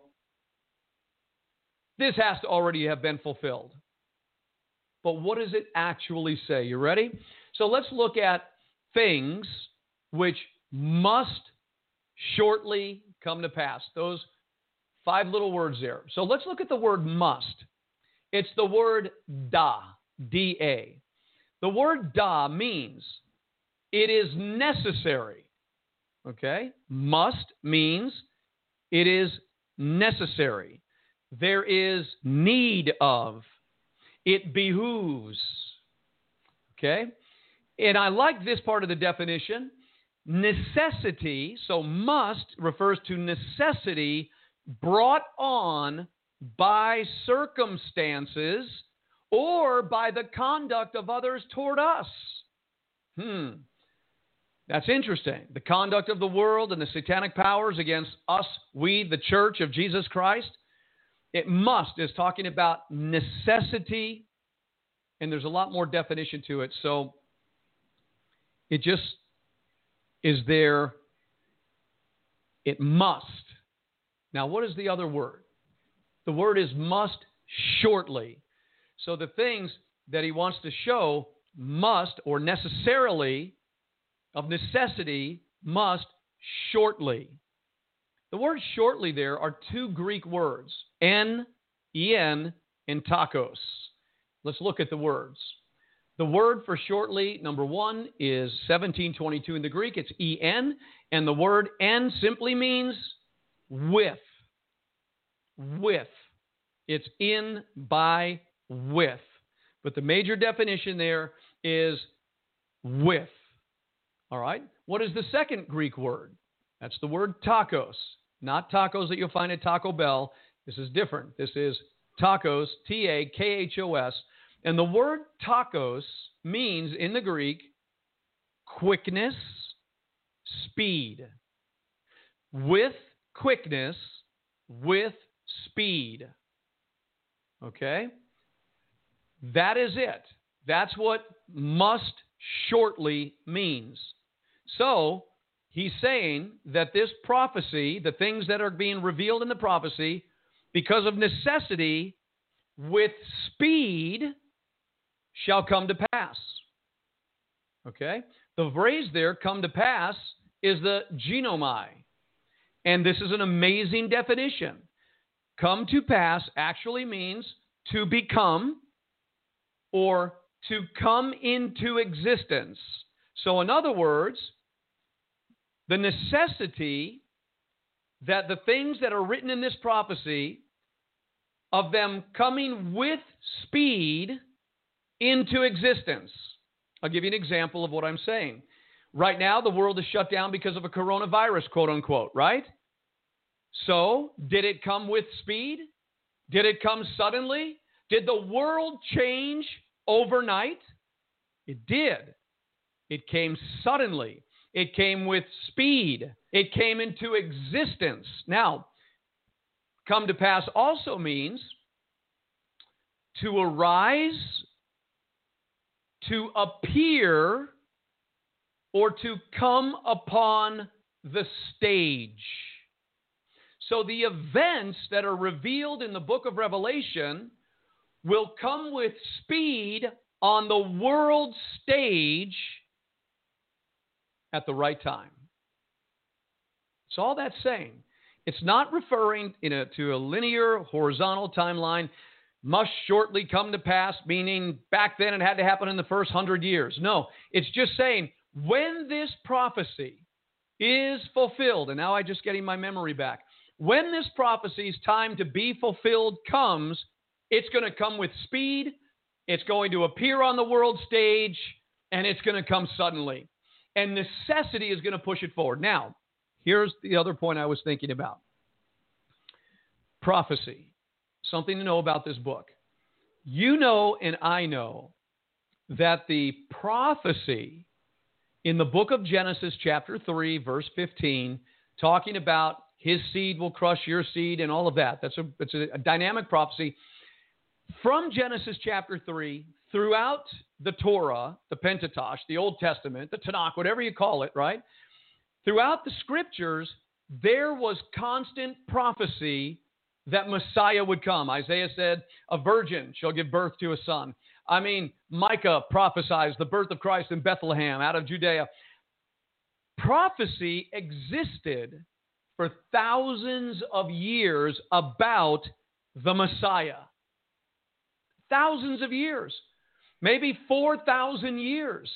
This has to already have been fulfilled. But what does it actually say? You ready? So let's look at things which must shortly come to pass. Those five little words there. So let's look at the word must. It's the word da, D A. The word da means it is necessary. Okay? Must means it is necessary. There is need of. It behooves. Okay? And I like this part of the definition. Necessity, so must refers to necessity brought on by circumstances or by the conduct of others toward us. Hmm. That's interesting. The conduct of the world and the satanic powers against us, we, the church of Jesus Christ. It must is talking about necessity, and there's a lot more definition to it. So it just is there. It must. Now, what is the other word? The word is must shortly. So the things that he wants to show must, or necessarily, of necessity, must shortly. The word shortly there are two Greek words, en, en, and takos. Let's look at the words. The word for shortly, number one, is seventeen twenty-two in the Greek. It's en, and the word en simply means with. With. It's in, by, with. But the major definition there is with. All right? What is the second Greek word? That's the word tacos. Not tacos that you'll find at Taco Bell. This is different. This is tacos, T A K H O S. And the word tacos means, in the Greek, quickness, speed. With quickness, with speed. Okay? That is it. That's what must shortly means. So, he's saying that this prophecy, the things that are being revealed in the prophecy, because of necessity, with speed shall come to pass. Okay? The phrase there, come to pass, is the ginomai. And this is an amazing definition. Come to pass actually means to become or to come into existence. So in other words, the necessity that the things that are written in this prophecy of them coming with speed into existence. I'll give you an example of what I'm saying. Right now, the world is shut down because of a coronavirus, quote unquote, right? So, did it come with speed? Did it come suddenly? Did the world change overnight? It did. It came suddenly. It came with speed. It came into existence. Now, come to pass also means to arise, to appear, or to come upon the stage. So the events that are revealed in the book of Revelation will come with speed on the world stage at the right time. That's all that's saying. It's not referring in a, to a linear, horizontal timeline, must shortly come to pass, meaning back then it had to happen in the first hundred years. No, it's just saying when this prophecy is fulfilled, and now I'm just getting my memory back, when this prophecy's time to be fulfilled comes, it's going to come with speed, it's going to appear on the world stage, and it's going to come suddenly. And necessity is going to push it forward. Now, here's the other point I was thinking about. Prophecy. Something to know about this book. You know and I know that the prophecy in the book of Genesis chapter three, verse fifteen, talking about his seed will crush your seed and all of that. That's a, it's a, a dynamic prophecy. From Genesis chapter three, throughout the Torah, the Pentateuch, the Old Testament, the Tanakh, whatever you call it, right? Throughout the scriptures, there was constant prophecy that Messiah would come. Isaiah said, a virgin shall give birth to a son. I mean, Micah prophesies the birth of Christ in Bethlehem out of Judea. Prophecy existed for thousands of years about the Messiah. Thousands of years. Maybe four thousand years.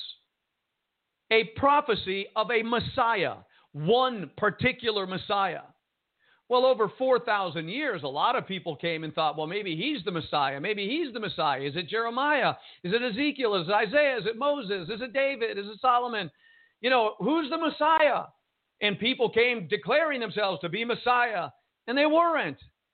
A prophecy of a Messiah. One particular Messiah. Well, over four thousand years, a lot of people came and thought, well, maybe he's the Messiah. Maybe he's the Messiah. Is it Jeremiah? Is it Ezekiel? Is it Isaiah? Is it Moses? Is it David? Is it Solomon? You know, who's the Messiah? And people came declaring themselves to be Messiah, and they weren't.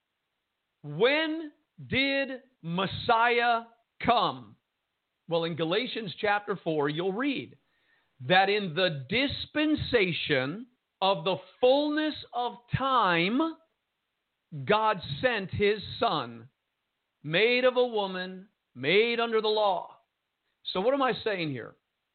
When did Messiah come? Well, in Galatians chapter four, you'll read that in the dispensation of the fullness of time, God sent his son, made of a woman, made under the law. So what am I saying here?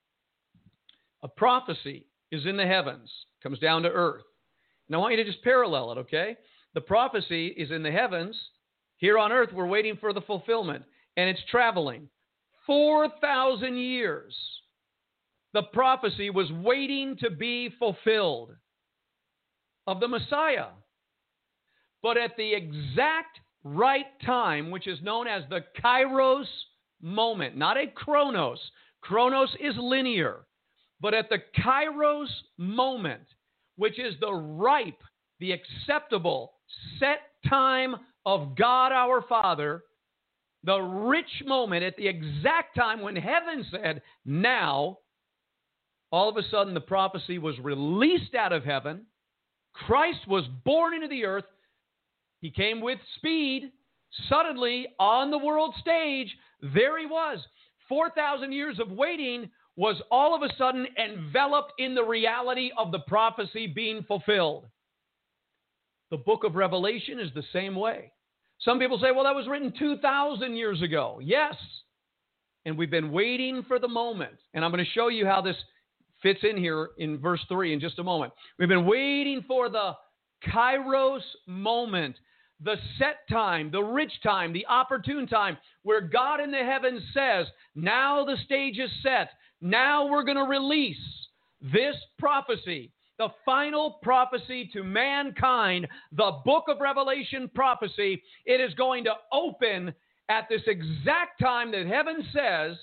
A prophecy is in the heavens, comes down to earth. Now I want you to just parallel it, okay? The prophecy is in the heavens. Here on earth, we're waiting for the fulfillment, and it's traveling. four thousand years. The prophecy was waiting to be fulfilled of the Messiah. But at the exact right time, which is known as the Kairos moment, not a chronos. Chronos is linear. But at the Kairos moment, which is the ripe, the acceptable, set time of God our Father, the rich moment at the exact time when heaven said, now, all of a sudden the prophecy was released out of heaven. Christ was born into the earth. He came with speed. Suddenly, on the world stage, there he was. four thousand years of waiting was all of a sudden enveloped in the reality of the prophecy being fulfilled. The book of Revelation is the same way. Some people say, well, that was written two thousand years ago. Yes. And we've been waiting for the moment. And I'm going to show you how this fits in here in verse three in just a moment. We've been waiting for the Kairos moment, the set time, the rich time, the opportune time, where God in the heavens says, now the stage is set. Now we're going to release this prophecy, the final prophecy to mankind, the book of Revelation prophecy. It is going to open at this exact time that heaven says,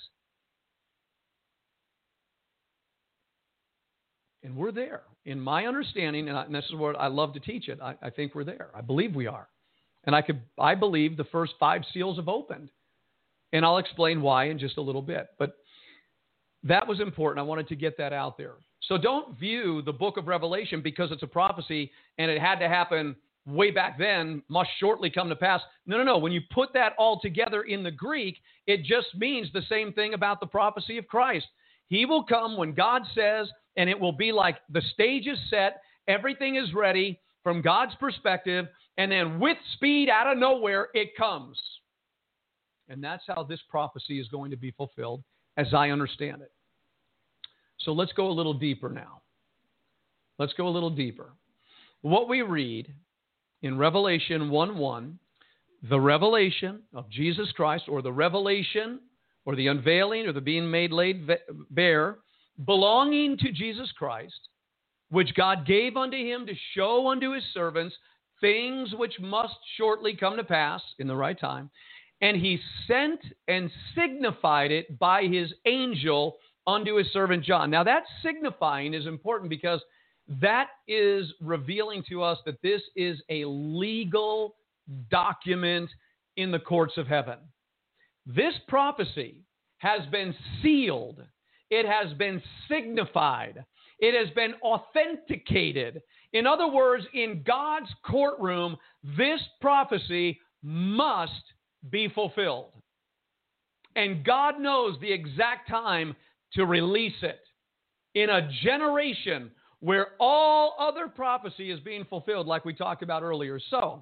and we're there. In my understanding, and, I, and this is what I love to teach it, I, I think we're there. I believe we are. And I could, I believe the first five seals have opened. And I'll explain why in just a little bit. But that was important. I wanted to get that out there. So don't view the book of Revelation because it's a prophecy and it had to happen way back then, must shortly come to pass. No, no, no. When you put that all together in the Greek, it just means the same thing about the prophecy of Christ. He will come when God says, and it will be like the stage is set, everything is ready from God's perspective, and then with speed out of nowhere, it comes. And that's how this prophecy is going to be fulfilled, as I understand it. So let's go a little deeper now. Let's go a little deeper. What we read in Revelation one one, the revelation of Jesus Christ, or the revelation, or the unveiling, or the being made laid bare, belonging to Jesus Christ, which God gave unto him to show unto his servants things which must shortly come to pass in the right time. And he sent and signified it by his angel unto his servant John. Now that signifying is important because that is revealing to us that this is a legal document in the courts of heaven. This prophecy has been sealed. It has been signified. It has been authenticated. In other words, in God's courtroom, this prophecy must be fulfilled. And God knows the exact time to release it in a generation where all other prophecy is being fulfilled, like we talked about earlier. So,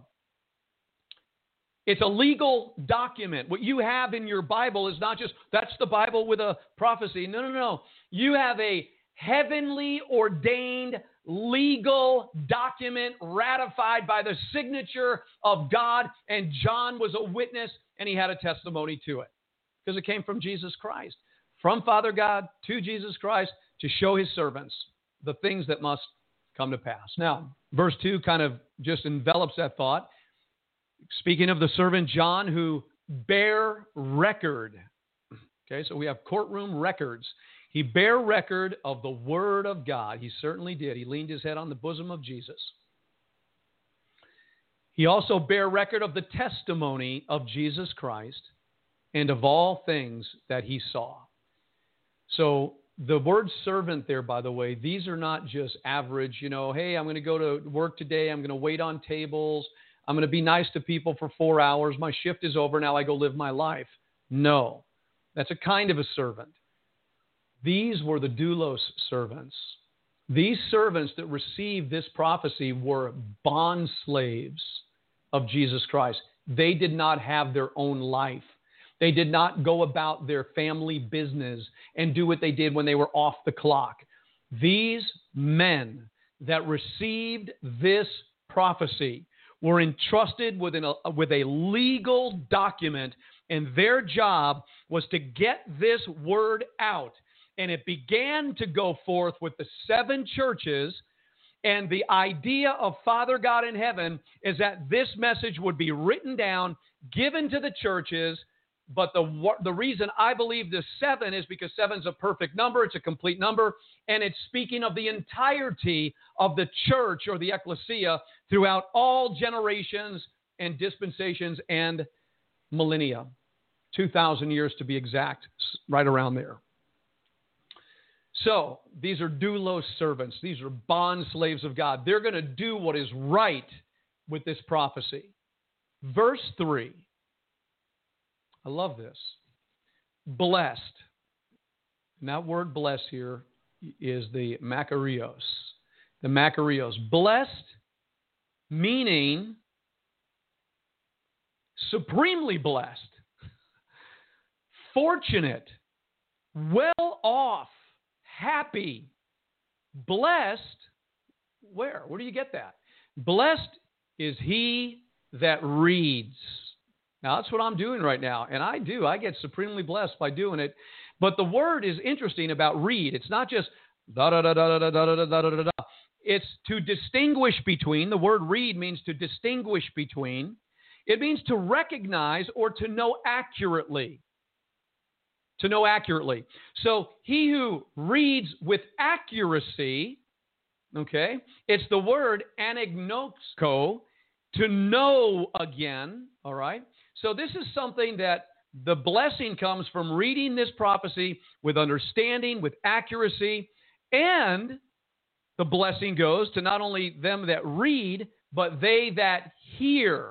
it's a legal document. What you have in your Bible is not just, that's the Bible with a prophecy. No, no, no. You have a heavenly ordained legal document ratified by the signature of God, and John was a witness, and he had a testimony to it because it came from Jesus Christ, from Father God to Jesus Christ to show his servants the things that must come to pass. Now, verse two kind of just envelops that thought. Speaking of the servant John who bare record. Okay, so we have courtroom records. He bare record of the word of God. He certainly did. He leaned his head on the bosom of Jesus. He also bare record of the testimony of Jesus Christ and of all things that he saw. So the word servant there, by the way, these are not just average, you know, hey, I'm going to go to work today. I'm going to wait on tables. I'm going to be nice to people for four hours. My shift is over. Now I go live my life. No, that's a kind of a servant. These were the doulos servants. These servants that received this prophecy were bond slaves of Jesus Christ. They did not have their own life. They did not go about their family business and do what they did when they were off the clock. These men that received this prophecy were entrusted with, an, with a legal document, and their job was to get this word out. And it began to go forth with the seven churches. And the idea of Father God in heaven is that this message would be written down, given to the churches. But the, the reason I believe the seven is because seven is a perfect number. It's a complete number. And it's speaking of the entirety of the church or the ecclesia throughout all generations and dispensations and millennia. two thousand years to be exact, right around there. So these are doulos servants. These are bond slaves of God. They're going to do what is right with this prophecy. Verse three. I love this. Blessed. And that word blessed here is the makarios. The makarios. Blessed meaning supremely blessed, fortunate, well off, happy, blessed. Where? Where do you get that? Blessed is he that reads. Now, that's what I'm doing right now, and I do. I get supremely blessed by doing it. But the word is interesting about read. It's not just da-da-da-da-da-da-da-da-da-da. It's to distinguish between. The word read means to distinguish between. It means to recognize or to know accurately. To know accurately. So he who reads with accuracy, okay, it's the word anagnosko, to know again, all right? So this is something that the blessing comes from reading this prophecy with understanding, with accuracy, and the blessing goes to not only them that read, but they that hear.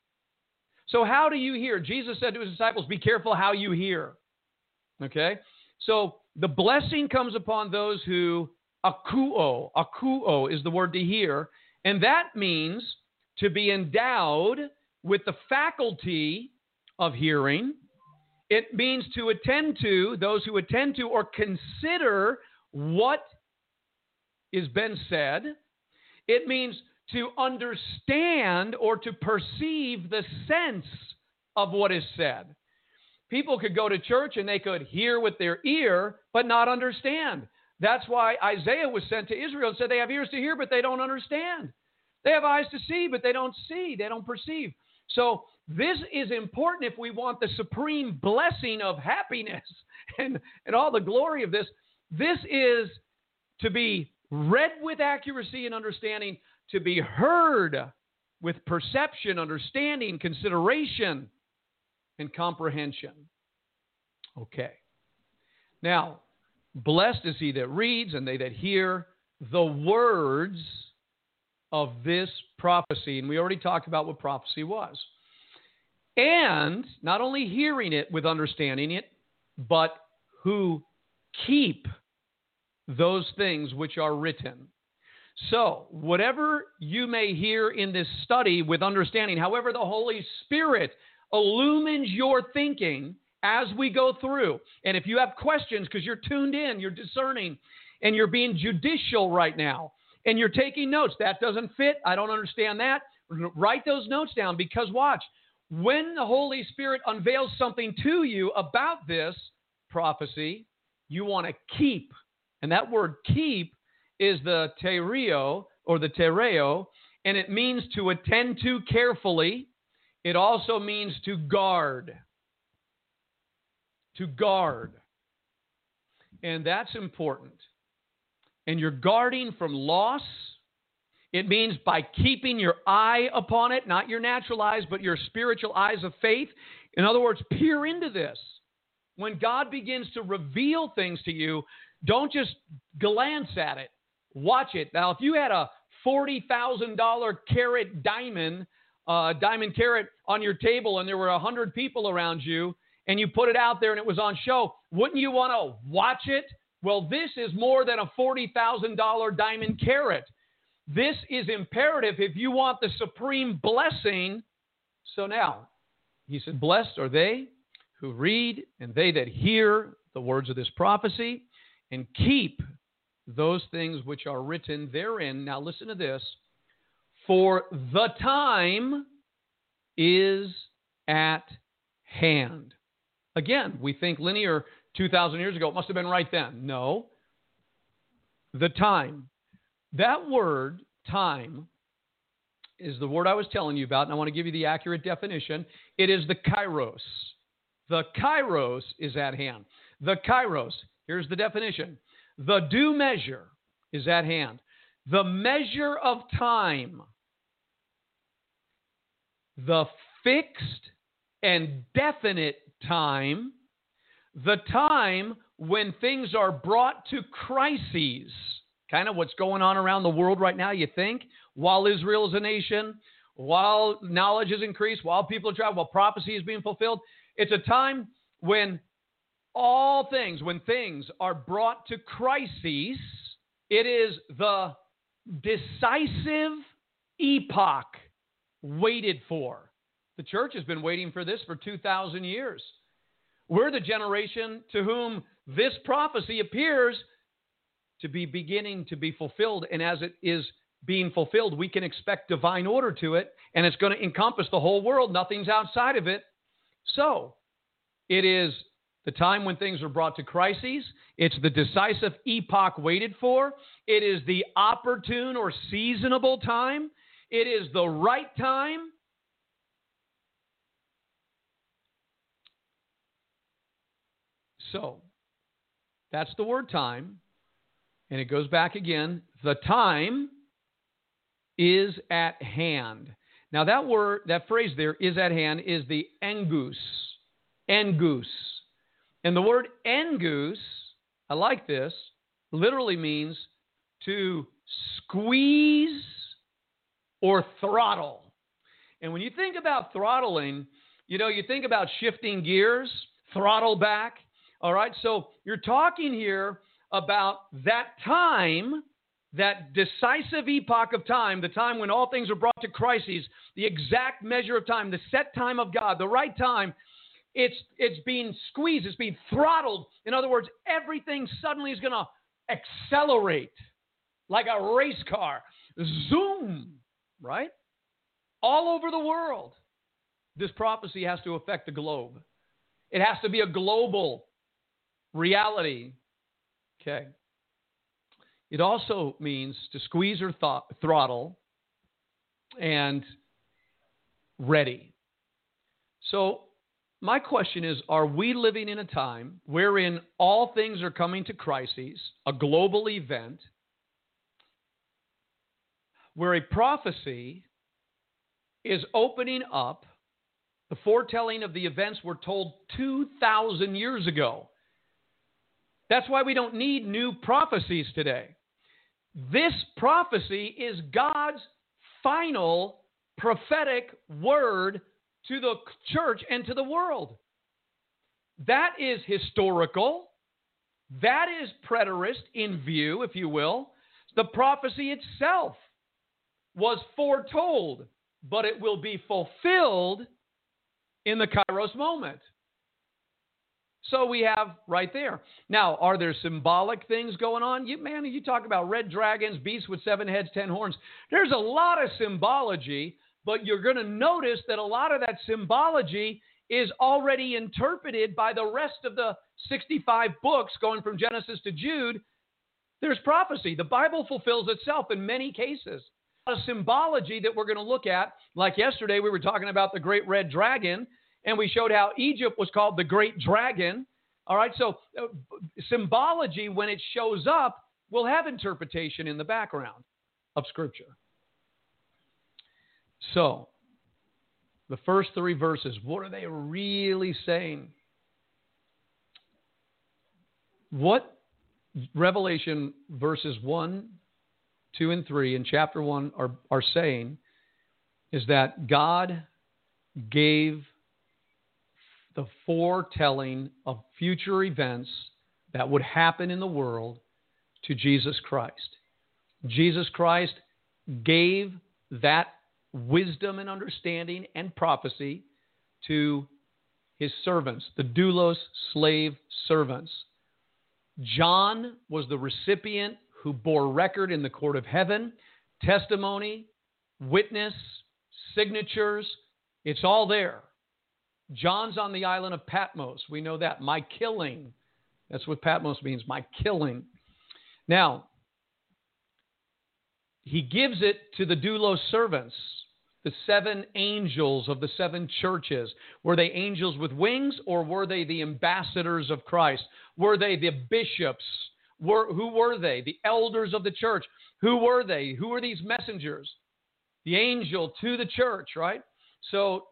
So how do you hear? Jesus said to his disciples, be careful how you hear. Okay? So the blessing comes upon those who akuo. Akuo is the word to hear. And that means to be endowed with the faculty of hearing. It means to attend to, those who attend to or consider what is been said. It means to understand or to perceive the sense of what is said. People could go to church and they could hear with their ear, but not understand. That's why Isaiah was sent to Israel and said they have ears to hear, but they don't understand. They have eyes to see, but they don't see. They don't perceive. So this is important if we want the supreme blessing of happiness and, and all the glory of this. This is to be read with accuracy and understanding, to be heard with perception, understanding, consideration, and comprehension. Okay. Now, blessed is he that reads and they that hear the words of this prophecy. And we already talked about what prophecy was. And not only hearing it with understanding it, but who keep those things which are written. So, whatever you may hear in this study with understanding, however the Holy Spirit illumines your thinking as we go through. And if you have questions, because you're tuned in, you're discerning, and you're being judicial right now, and you're taking notes, that doesn't fit, I don't understand that, write those notes down, because watch, when the Holy Spirit unveils something to you about this prophecy, you want to keep. And that word keep is the tereo or the tereo, and it means to attend to carefully. It also means to guard. To guard. And that's important. And you're guarding from loss. It means by keeping your eye upon it, not your natural eyes, but your spiritual eyes of faith. In other words, peer into this. When God begins to reveal things to you, don't just glance at it. Watch it. Now, if you had a forty thousand dollars carat diamond, uh, diamond carat on your table and there were one hundred people around you and you put it out there and it was on show, wouldn't you want to watch it? Well, this is more than a forty thousand dollars diamond carat. This is imperative if you want the supreme blessing. So now, he said, blessed are they who read and they that hear the words of this prophecy and keep those things which are written therein. Now listen to this. For the time is at hand. Again, we think linear two thousand years ago. It must have been right then. No. The time. That word, time, is the word I was telling you about, and I want to give you the accurate definition. It is the kairos. The kairos is at hand. The kairos, here's the definition. The due measure is at hand. The measure of time. The fixed and definite time. The time when things are brought to crises. Kind of what's going on around the world right now, you think? While Israel is a nation, while knowledge is increased, while people are traveling, while prophecy is being fulfilled. It's a time when all things, when things are brought to crises, it is the decisive epoch waited for. The church has been waiting for this for two thousand years. We're the generation to whom this prophecy appears to be beginning to be fulfilled. And as it is being fulfilled, we can expect divine order to it, and it's going to encompass the whole world. Nothing's outside of it. So it is the time when things are brought to crises. It's the decisive epoch waited for. It is the opportune or seasonable time. It is the right time. So that's the word time. And it goes back again. The time is at hand. Now that word, that phrase there, is at hand, is the engus. Engus. And the word engus, I like this, literally means to squeeze or throttle. And when you think about throttling, you know, you think about shifting gears, throttle back. All right, so you're talking here about that time, that decisive epoch of time, the time when all things are brought to crises, the exact measure of time, the set time of God, the right time. It's it's being squeezed, it's being throttled. In other words, everything suddenly is going to accelerate like a race car. Zoom, right? All over the world. This prophecy has to affect the globe. It has to be a global reality. Okay. It also means to squeeze or th- throttle and ready. So my question is, are we living in a time wherein all things are coming to crises, a global event, where a prophecy is opening up, the foretelling of the events were told two thousand years ago? That's why we don't need new prophecies today. This prophecy is God's final prophetic word to the church and to the world. That is historical. That is preterist in view, if you will. The prophecy itself was foretold, but it will be fulfilled in the Kairos moment. So we have right there. Now, are there symbolic things going on? You, man, you talk about red dragons, beasts with seven heads, ten horns. There's a lot of symbology, but you're going to notice that a lot of that symbology is already interpreted by the rest of the sixty-five books going from Genesis to Jude. There's prophecy. The Bible fulfills itself in many cases. A symbology that we're going to look at, like yesterday we were talking about the great red dragon, and we showed how Egypt was called the great dragon. All right, so uh, symbology, when it shows up, will have interpretation in the background of Scripture. So, the first three verses, what are they really saying? What Revelation verses one, two, and three in chapter one are, are saying is that God gave the foretelling of future events that would happen in the world to Jesus Christ. Jesus Christ gave that wisdom and understanding and prophecy to his servants, the doulos, slave servants. John was the recipient who bore record in the court of heaven, testimony, witness, signatures. It's all there. John's on the island of Patmos. We know that. My killing. That's what Patmos means, my killing. Now, he gives it to the doulos servants, the seven angels of the seven churches. Were they angels with wings, or were they the ambassadors of Christ? Were they the bishops? Were, who were they? The elders of the church. Who were they? Who were these messengers? The angel to the church, right? So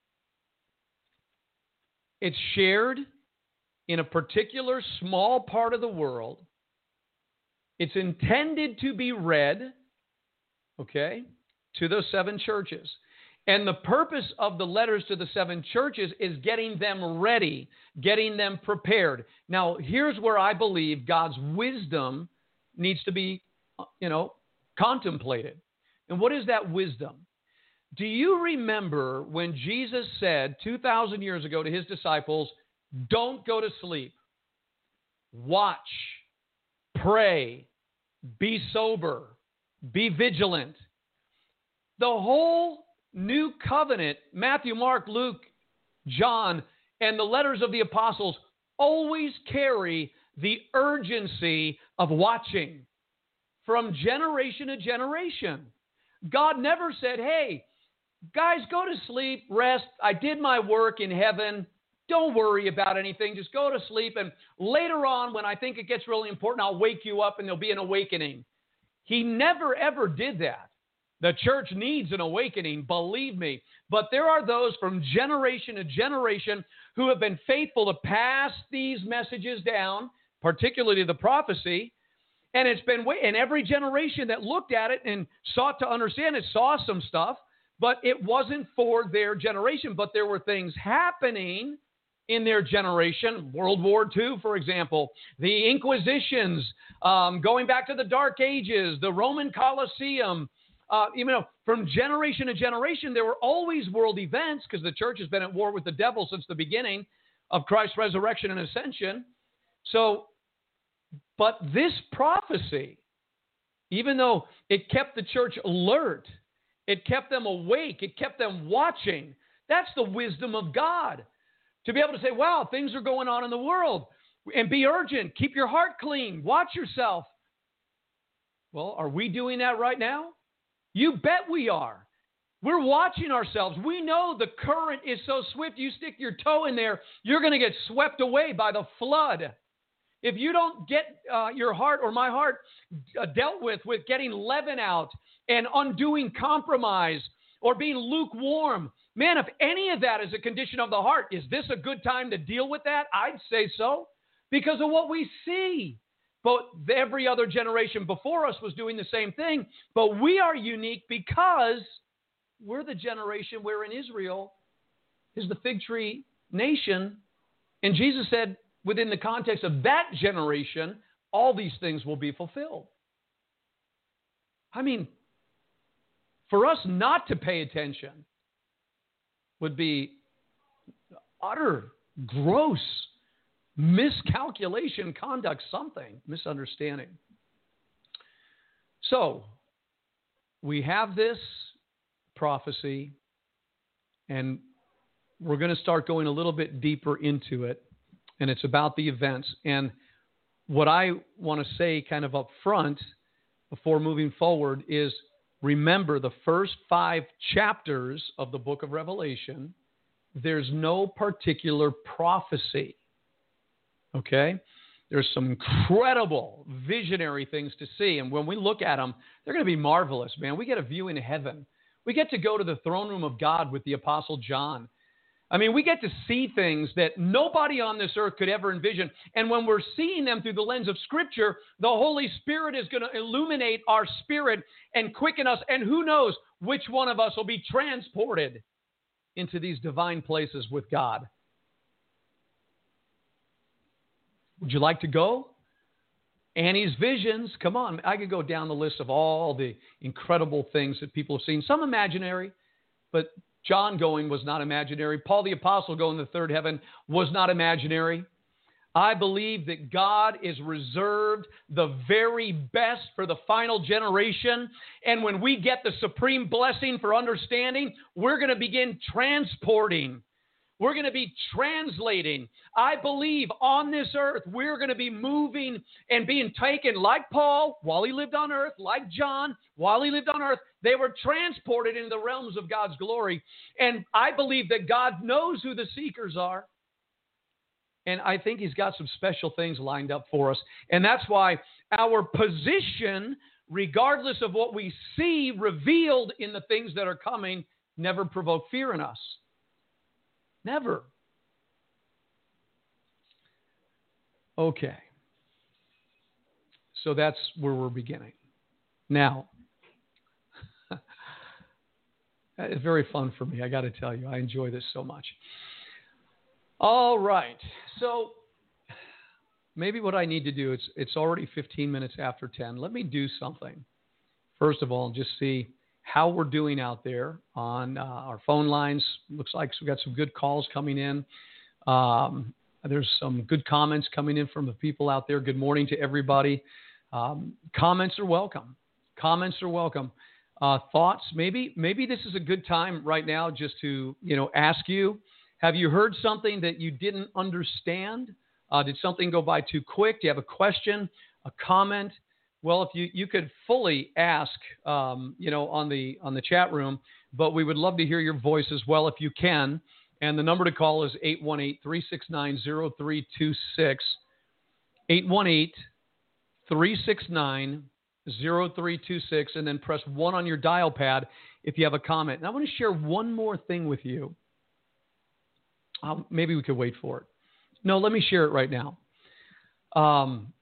it's shared in a particular small part of the world. It's intended to be read, okay, to those seven churches. And the purpose of the letters to the seven churches is getting them ready, getting them prepared. Now, here's where I believe God's wisdom needs to be, you know, contemplated. And what is that wisdom? Do you remember when Jesus said two thousand years ago to his disciples, don't go to sleep, watch, pray, be sober, Be vigilant. The whole new covenant, Matthew, Mark, Luke, John, and the letters of the apostles always carry the urgency of watching from generation to generation. God never said, hey, guys, go to sleep, rest. I did my work in heaven. Don't worry about anything. Just go to sleep. And later on, when I think it gets really important, I'll wake you up and there'll be an awakening. He never, ever did that. The church needs an awakening, believe me. But there are those from generation to generation who have been faithful to pass these messages down, particularly the prophecy. And it's been, and every generation that looked at it and sought to understand it saw some stuff, but it wasn't for their generation. But there were things happening in their generation. World War Two, for example, the Inquisitions, um, going back to the Dark Ages, the Roman Colosseum. Uh, you know, from generation to generation, there were always world events because the church has been at war with the devil since the beginning of Christ's resurrection and ascension. So, but this prophecy, even though it kept the church alert, it kept them awake, it kept them watching. That's the wisdom of God. To be able to say, wow, things are going on in the world, and be urgent, keep your heart clean, watch yourself. Well, are we doing that right now? You bet we are. We're watching ourselves. We know the current is so swift, you stick your toe in there, you're going to get swept away by the flood. If you don't get uh, your heart or my heart uh, dealt with, with getting leaven out and undoing compromise or being lukewarm, man, if any of that is a condition of the heart, is this a good time to deal with that? I'd say so, because of what we see. But every other generation before us was doing the same thing. But we are unique because we're the generation where in Israel is the fig tree nation. And Jesus said, within the context of that generation, all these things will be fulfilled. I mean, for us not to pay attention would be utter, gross miscalculation, conduct, something, misunderstanding. So, we have this prophecy, and we're going to start going a little bit deeper into it, and it's about the events. And what I want to say kind of up front before moving forward is, remember the first five chapters of the book of Revelation, there's no particular prophecy. Okay? There's some incredible visionary things to see. And when we look at them, they're going to be marvelous, man. We get a view in heaven. We get to go to the throne room of God with the Apostle John. I mean, we get to see things that nobody on this earth could ever envision. And when we're seeing them through the lens of Scripture, the Holy Spirit is going to illuminate our spirit and quicken us. And who knows which one of us will be transported into these divine places with God. Would you like to go? Annie's visions. Come on. I could go down the list of all the incredible things that people have seen. Some imaginary, but John going was not imaginary. Paul the Apostle going to the third heaven was not imaginary. I believe that God is reserved the very best for the final generation. And when we get the supreme blessing for understanding, we're going to begin transporting. We're going to be translating. I believe on this earth, we're going to be moving and being taken like Paul while he lived on earth, like John while he lived on earth. They were transported into the realms of God's glory. And I believe that God knows who the seekers are. And I think he's got some special things lined up for us. And that's why our position, regardless of what we see revealed in the things that are coming, never provoke fear in us. Never. Okay. So that's where we're beginning. Now, it's very fun for me. I got to tell you, I enjoy this so much. All right. So maybe what I need to do, it's, it's already fifteen minutes after ten. Let me do something. First of all, just see how we're doing out there on uh, our phone lines. Looks like we've got some good calls coming in. Um, there's some good comments coming in from the people out there. Good morning to everybody. Um, comments are welcome. Comments are welcome. Uh, thoughts? Maybe maybe this is a good time right now just to, you know, ask you, have you heard something that you didn't understand? Uh, did something go by too quick? Do you have a question, a comment? Well, if you, you could fully ask, um, you know, on the on the chat room, but we would love to hear your voice as well if you can. And the number to call is eight one eight, three six nine, zero three two six, eight one eight, three six nine, zero three two six, and then press one on your dial pad if you have a comment. And I want to share one more thing with you. Um, maybe we could wait for it. No, let me share it right now. Um,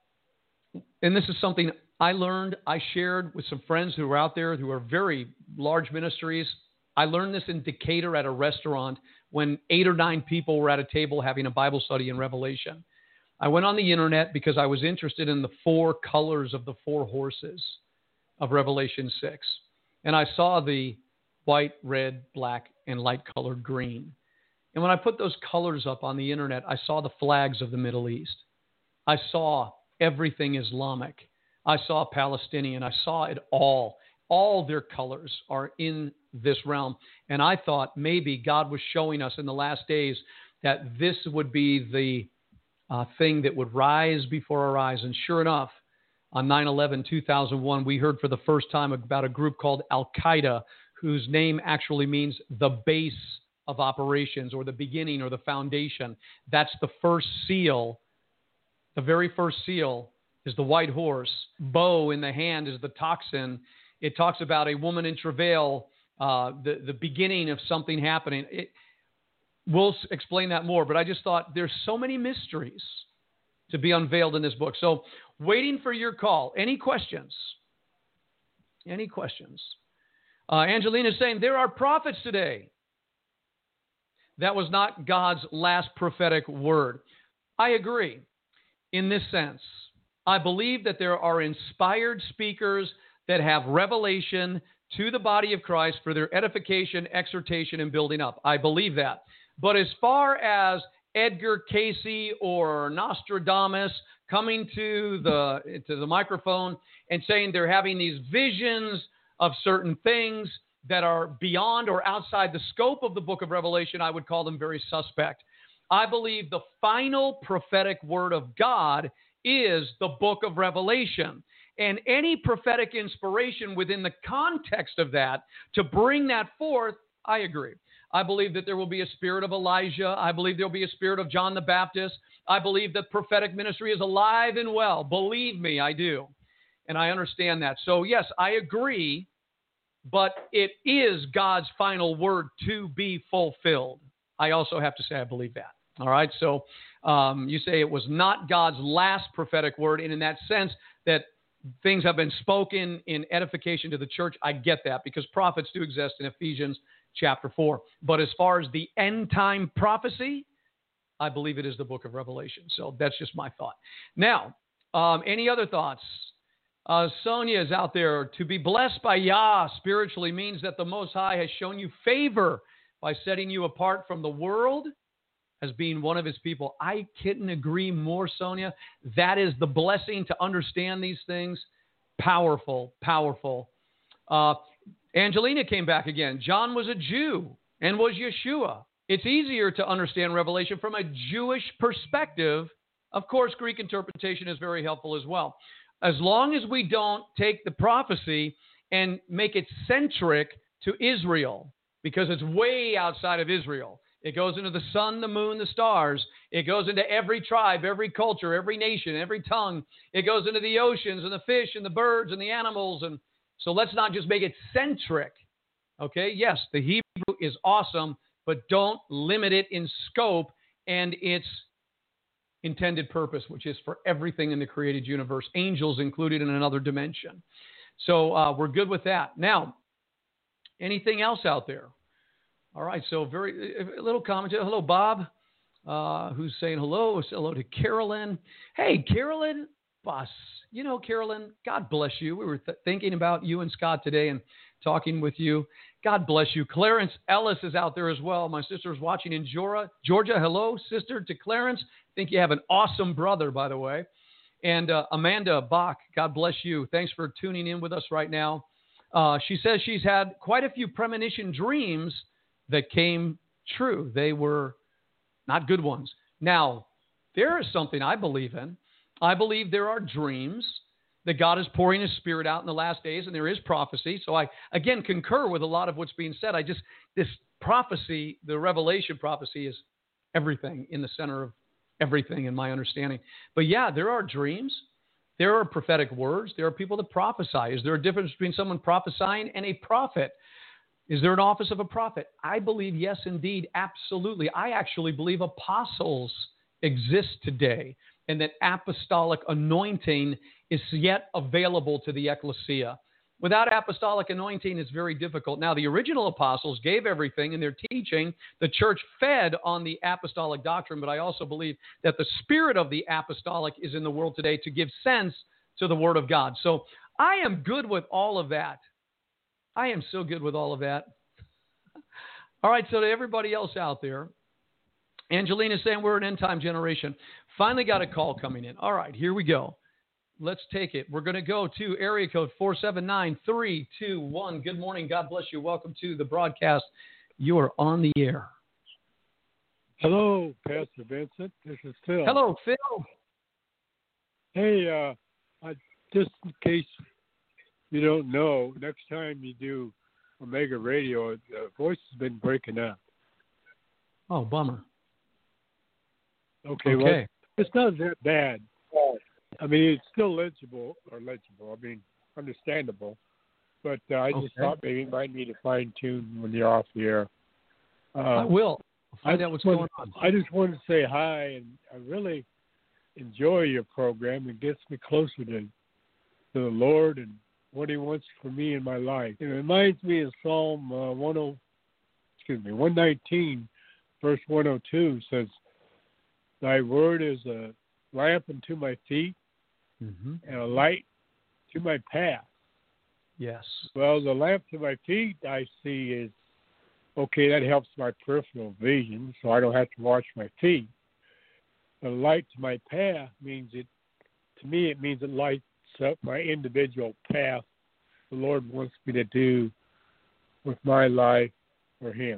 and this is something I learned, I shared with some friends who are out there who are very large ministries. I learned this in Decatur at a restaurant when eight or nine people were at a table having a Bible study in Revelation. I went on the internet because I was interested in the four colors of the four horses of Revelation six. And I saw the white, red, black, and light-colored green. And when I put those colors up on the internet, I saw the flags of the Middle East. I saw everything Islamic. I saw Palestinian. I saw it all. All their colors are in this realm. And I thought maybe God was showing us in the last days that this would be the uh, thing that would rise before our eyes. And sure enough, on nine eleven two thousand one, we heard for the first time about a group called Al-Qaeda, whose name actually means the base of operations, or the beginning, or the foundation. That's the first seal. The very first seal is the white horse. Bow in the hand is the toxin. It talks about a woman in travail, uh, the, the beginning of something happening. It, we'll explain that more, but I just thought there's so many mysteries to be unveiled in this book. So waiting for your call. Any questions? Any questions? Uh, Angelina is saying, there are prophets today. That was not God's last prophetic word. I agree in this sense. I believe that there are inspired speakers that have revelation to the body of Christ for their edification, exhortation, and building up. I believe that. But as far as Edgar Cayce or Nostradamus coming to the, to the microphone and saying they're having these visions of certain things that are beyond or outside the scope of the book of Revelation, I would call them very suspect. I believe the final prophetic word of God is the book of Revelation. And any prophetic inspiration within the context of that, to bring that forth, I agree. I believe that there will be a spirit of Elijah. I believe there will be a spirit of John the Baptist. I believe that prophetic ministry is alive and well. Believe me, I do. And I understand that. So, yes, I agree, but it is God's final word to be fulfilled. I also have to say I believe that. All right, so um, you say it was not God's last prophetic word, and in that sense that things have been spoken in edification to the church. I get that because prophets do exist in Ephesians chapter four. But as far as the end time prophecy, I believe it is the book of Revelation. So that's just my thought. Now, um, any other thoughts? Uh, Sonia is out there. To be blessed by Yah spiritually means that the Most High has shown you favor by setting you apart from the world as being one of his people. I couldn't agree more, Sonia. That is the blessing to understand these things. Powerful, powerful. Uh, Angelina came back again. John was a Jew and was Yeshua. It's easier to understand Revelation from a Jewish perspective. Of course, Greek interpretation is very helpful as well. As long as we don't take the prophecy and make it centric to Israel, because it's way outside of Israel. It goes into the sun, the moon, the stars. It goes into every tribe, every culture, every nation, every tongue. It goes into the oceans and the fish and the birds and the animals. And so let's not just make it centric. Okay, yes, the Hebrew is awesome, but don't limit it in scope and its intended purpose, which is for everything in the created universe, angels included in another dimension. So uh, we're good with that. Now, anything else out there? All right, so very a little comment. Hello, Bob, uh, who's saying hello. Hello to Carolyn. Hey, Carolyn, boss. You know, Carolyn, God bless you. We were th- thinking about you and Scott today and talking with you. God bless you. Clarence Ellis is out there as well. My sister's watching in Georgia. Georgia, hello, sister to Clarence. I think you have an awesome brother, by the way. And uh, Amanda Bach, God bless you. Thanks for tuning in with us right now. Uh, she says she's had quite a few premonition dreams that came true. They were not good ones. Now, there is something I believe in. I believe there are dreams that God is pouring His Spirit out in the last days, and there is prophecy. So I, again, concur with a lot of what's being said. I just, this prophecy, the Revelation prophecy is everything, in the center of everything in my understanding. But yeah, there are dreams. There are prophetic words. There are people that prophesy. Is there a difference between someone prophesying and a prophet? Is there an office of a prophet? I believe, yes, indeed, absolutely. I actually believe apostles exist today, and that apostolic anointing is yet available to the ecclesia. Without apostolic anointing, it's very difficult. Now, the original apostles gave everything in their teaching. The church fed on the apostolic doctrine, but I also believe that the spirit of the apostolic is in the world today to give sense to the Word of God. So I am good with all of that. I am so good with all of that. All right, so to everybody else out there, Angelina is saying we're an end-time generation. Finally got a call coming in. All right, here we go. Let's take it. We're going to go to area code four seven nine, three two one. Good morning. God bless you. Welcome to the broadcast. You are on the air. Hello, Pastor Vincent. This is Phil. Hello, Phil. Hey, uh, I, just in case you don't know, next time you do Omega Radio, the voice has been breaking up. Oh, bummer. Okay, okay. well, it's not that bad. I mean, it's still legible, or legible, I mean, understandable. But uh, I just okay. thought maybe you might need to fine-tune when you're off the air. Uh, I will. I'll find I out what's want, going on. I just want to say hi, and I really enjoy your program. It gets me closer to, to the Lord and what He wants for me in my life. It reminds me of Psalm uh, ten, excuse me, one nineteen, verse one oh two says, "Thy word is a lamp unto my feet, mm-hmm. and a light to my path." Yes. Well, the lamp to my feet I see is, okay, that helps my peripheral vision, so I don't have to watch my feet. The light to my path means it, to me, it means it lights up my individual path the Lord wants me to do with my life for Him.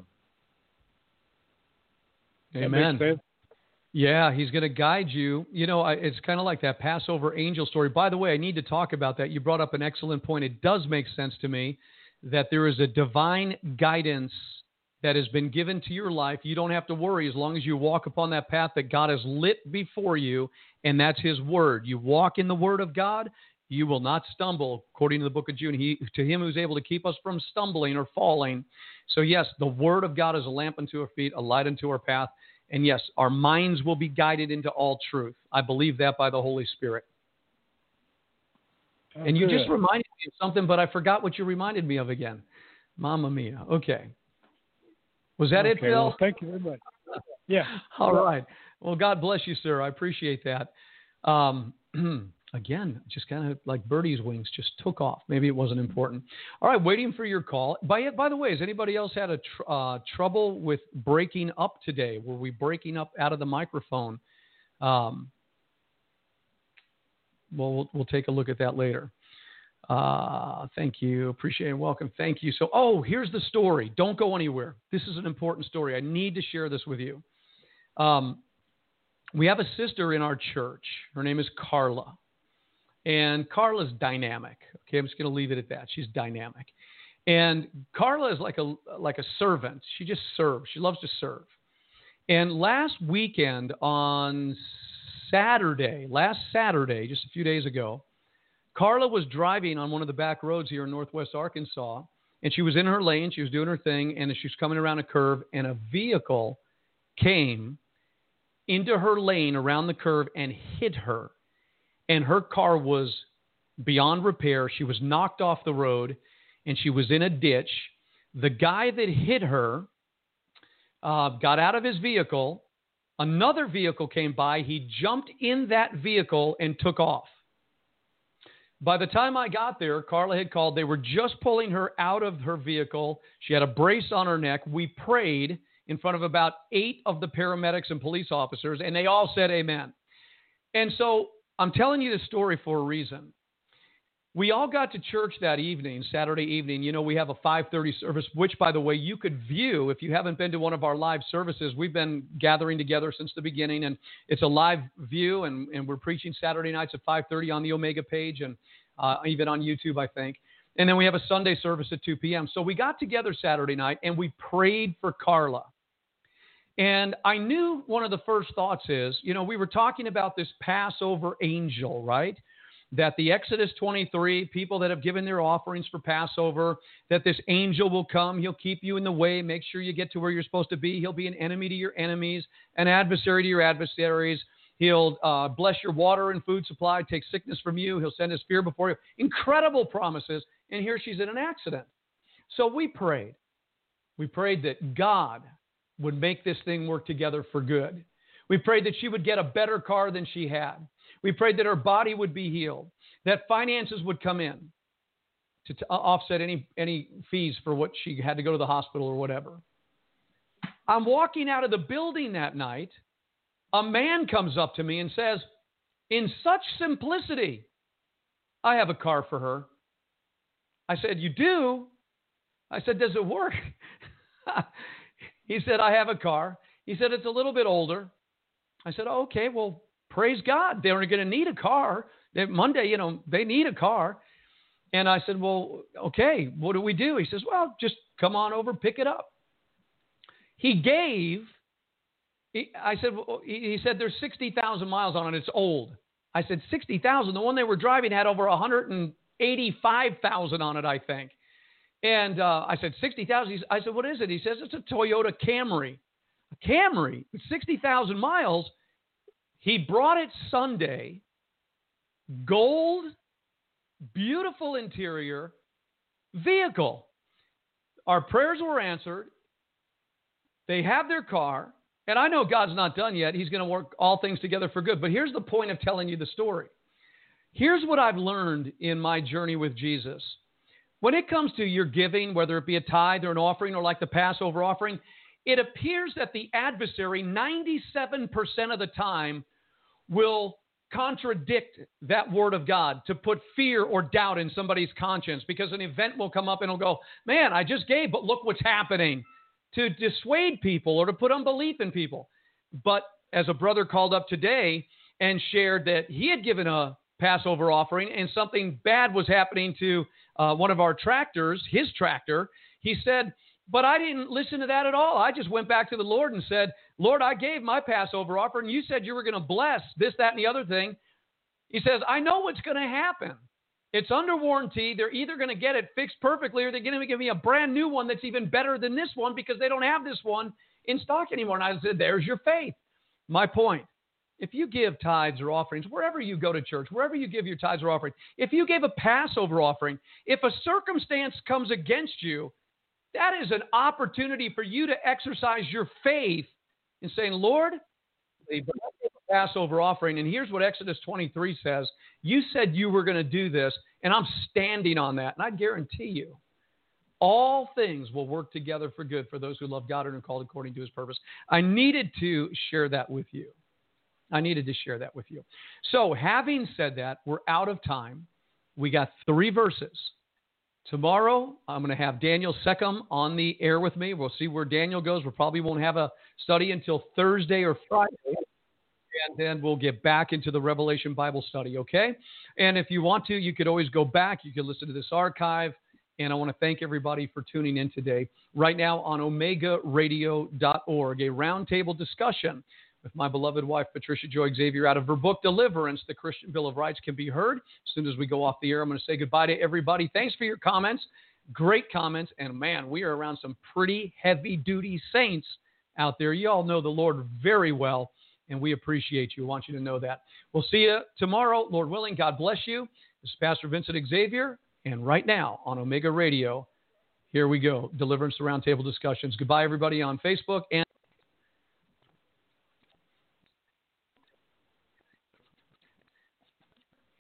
Amen. That makes sense? Yeah, He's going to guide you. You know, I, it's kind of like that Passover angel story. By the way, I need to talk about that. You brought up an excellent point. It does make sense to me that there is a divine guidance that has been given to your life. You don't have to worry as long as you walk upon that path that God has lit before you, and that's His word. You walk in the word of God, you will not stumble, according to the book of Jude. He, to Him who's able to keep us from stumbling or falling. So yes, the word of God is a lamp unto our feet, a light unto our path. And yes, our minds will be guided into all truth. I believe that by the Holy Spirit. Oh, and you good. just reminded me of something, but I forgot what you reminded me of again. Mamma mia. Okay. Was that okay, it, Phil? Well, thank you very much. Yeah. All right. Well, God bless you, sir. I appreciate that. Um, again, just kind of like birdie's wings just took off. Maybe it wasn't important. All right, waiting for your call. By by the way, has anybody else had a tr- uh, trouble with breaking up today? Were we breaking up out of the microphone? Um, well, well, we'll take a look at that later. Uh, thank you. Appreciate it. Welcome. Thank you. So, oh, here's the story. Don't go anywhere. This is an important story. I need to share this with you. Um, we have a sister in our church. Her name is Carla. And Carla's dynamic. Okay, I'm just going to leave it at that. She's dynamic. And Carla is like a like a servant. She just serves. She loves to serve. And last weekend on Saturday, last Saturday, just a few days ago, Carla was driving on one of the back roads here in Northwest Arkansas, and she was in her lane. She was doing her thing, and she was coming around a curve, and a vehicle came into her lane around the curve and hit her. And her car was beyond repair. She was knocked off the road, and she was in a ditch. The guy that hit her uh, got out of his vehicle. Another vehicle came by. He jumped in that vehicle and took off. By the time I got there, Carla had called. They were just pulling her out of her vehicle. She had a brace on her neck. We prayed in front of about eight of the paramedics and police officers, and they all said amen. And so I'm telling you this story for a reason. We all got to church that evening, Saturday evening. You know, we have a five thirty service, which, by the way, you could view if you haven't been to one of our live services. We've been gathering together since the beginning, and it's a live view, and, and we're preaching Saturday nights at five thirty on the Omega page and uh, even on YouTube, I think. And then we have a Sunday service at two p.m. So we got together Saturday night, and we prayed for Carla. And I knew one of the first thoughts is, you know, we were talking about this Passover angel, right? That the Exodus twenty-three, people that have given their offerings for Passover, that this angel will come. He'll keep you in the way, make sure you get to where you're supposed to be. He'll be an enemy to your enemies, an adversary to your adversaries. He'll uh, bless your water and food supply, take sickness from you. He'll send his fear before you. Incredible promises. And here she's in an accident. So we prayed. We prayed that God would make this thing work together for good. We prayed that she would get a better car than she had. We prayed that her body would be healed, that finances would come in to t- offset any, any fees for what she had to go to the hospital or whatever. I'm walking out of the building that night. A man comes up to me and says, in such simplicity, I have a car for her. I said, you do? I said, does it work? He said, I have a car. He said, it's a little bit older. I said, oh, okay, well, praise God. They're going to need a car. They, Monday, you know, they need a car. And I said, well, okay, what do we do? He says, well, just come on over, pick it up. He gave, he, I said, well, he, he said, there's sixty thousand miles on it. It's old. I said, sixty thousand? The one they were driving had over one hundred eighty-five thousand on it, I think. And uh, I said, sixty thousand? I said, what is it? He says, it's a Toyota Camry. A Camry with sixty thousand miles. He brought it Sunday, gold, beautiful interior vehicle. Our prayers were answered. They have their car. And I know God's not done yet. He's going to work all things together for good. But here's the point of telling you the story. Here's what I've learned in my journey with Jesus. When it comes to your giving, whether it be a tithe or an offering or like the Passover offering, it appears that the adversary ninety-seven percent of the time will contradict that word of God to put fear or doubt in somebody's conscience, because an event will come up and it'll go, man, I just gave, but look what's happening, to dissuade people or to put unbelief in people. But as a brother called up today and shared that he had given a Passover offering and something bad was happening to uh, one of our tractors, his tractor, he said, but I didn't listen to that at all. I just went back to the Lord and said, Lord, I gave my Passover offering. You said you were going to bless this, that, and the other thing. He says, I know what's going to happen. It's under warranty. They're either going to get it fixed perfectly or they're going to give me a brand new one that's even better than this one because they don't have this one in stock anymore. And I said, there's your faith. My point. If you give tithes or offerings, wherever you go to church, wherever you give your tithes or offering, if you gave a Passover offering, if a circumstance comes against you, that is an opportunity for you to exercise your faith in saying, Lord, the Passover offering, and here's what Exodus twenty-three says. You said you were going to do this, and I'm standing on that. And I guarantee you, all things will work together for good for those who love God and are called according to his purpose. I needed to share that with you. I needed to share that with you. So having said that, we're out of time. We got three verses. Tomorrow, I'm going to have Daniel Seckham on the air with me. We'll see where Daniel goes. We probably won't have a study until Thursday or Friday. And then we'll get back into the Revelation Bible study, okay? And if you want to, you could always go back. You could listen to this archive. And I want to thank everybody for tuning in today. Right now on omega radio dot org, a roundtable discussion with my beloved wife, Patricia Joy Xavier, out of her book, Deliverance, The Christian Bill of Rights, can be heard. As soon as we go off the air, I'm going to say goodbye to everybody. Thanks for your comments. Great comments. And, man, we are around some pretty heavy-duty saints out there. You all know the Lord very well, and we appreciate you. I want you to know that. We'll see you tomorrow, Lord willing. God bless you. This is Pastor Vincent Xavier, and right now on Omega Radio, here we go, Deliverance, the Roundtable Discussions. Goodbye, everybody on Facebook and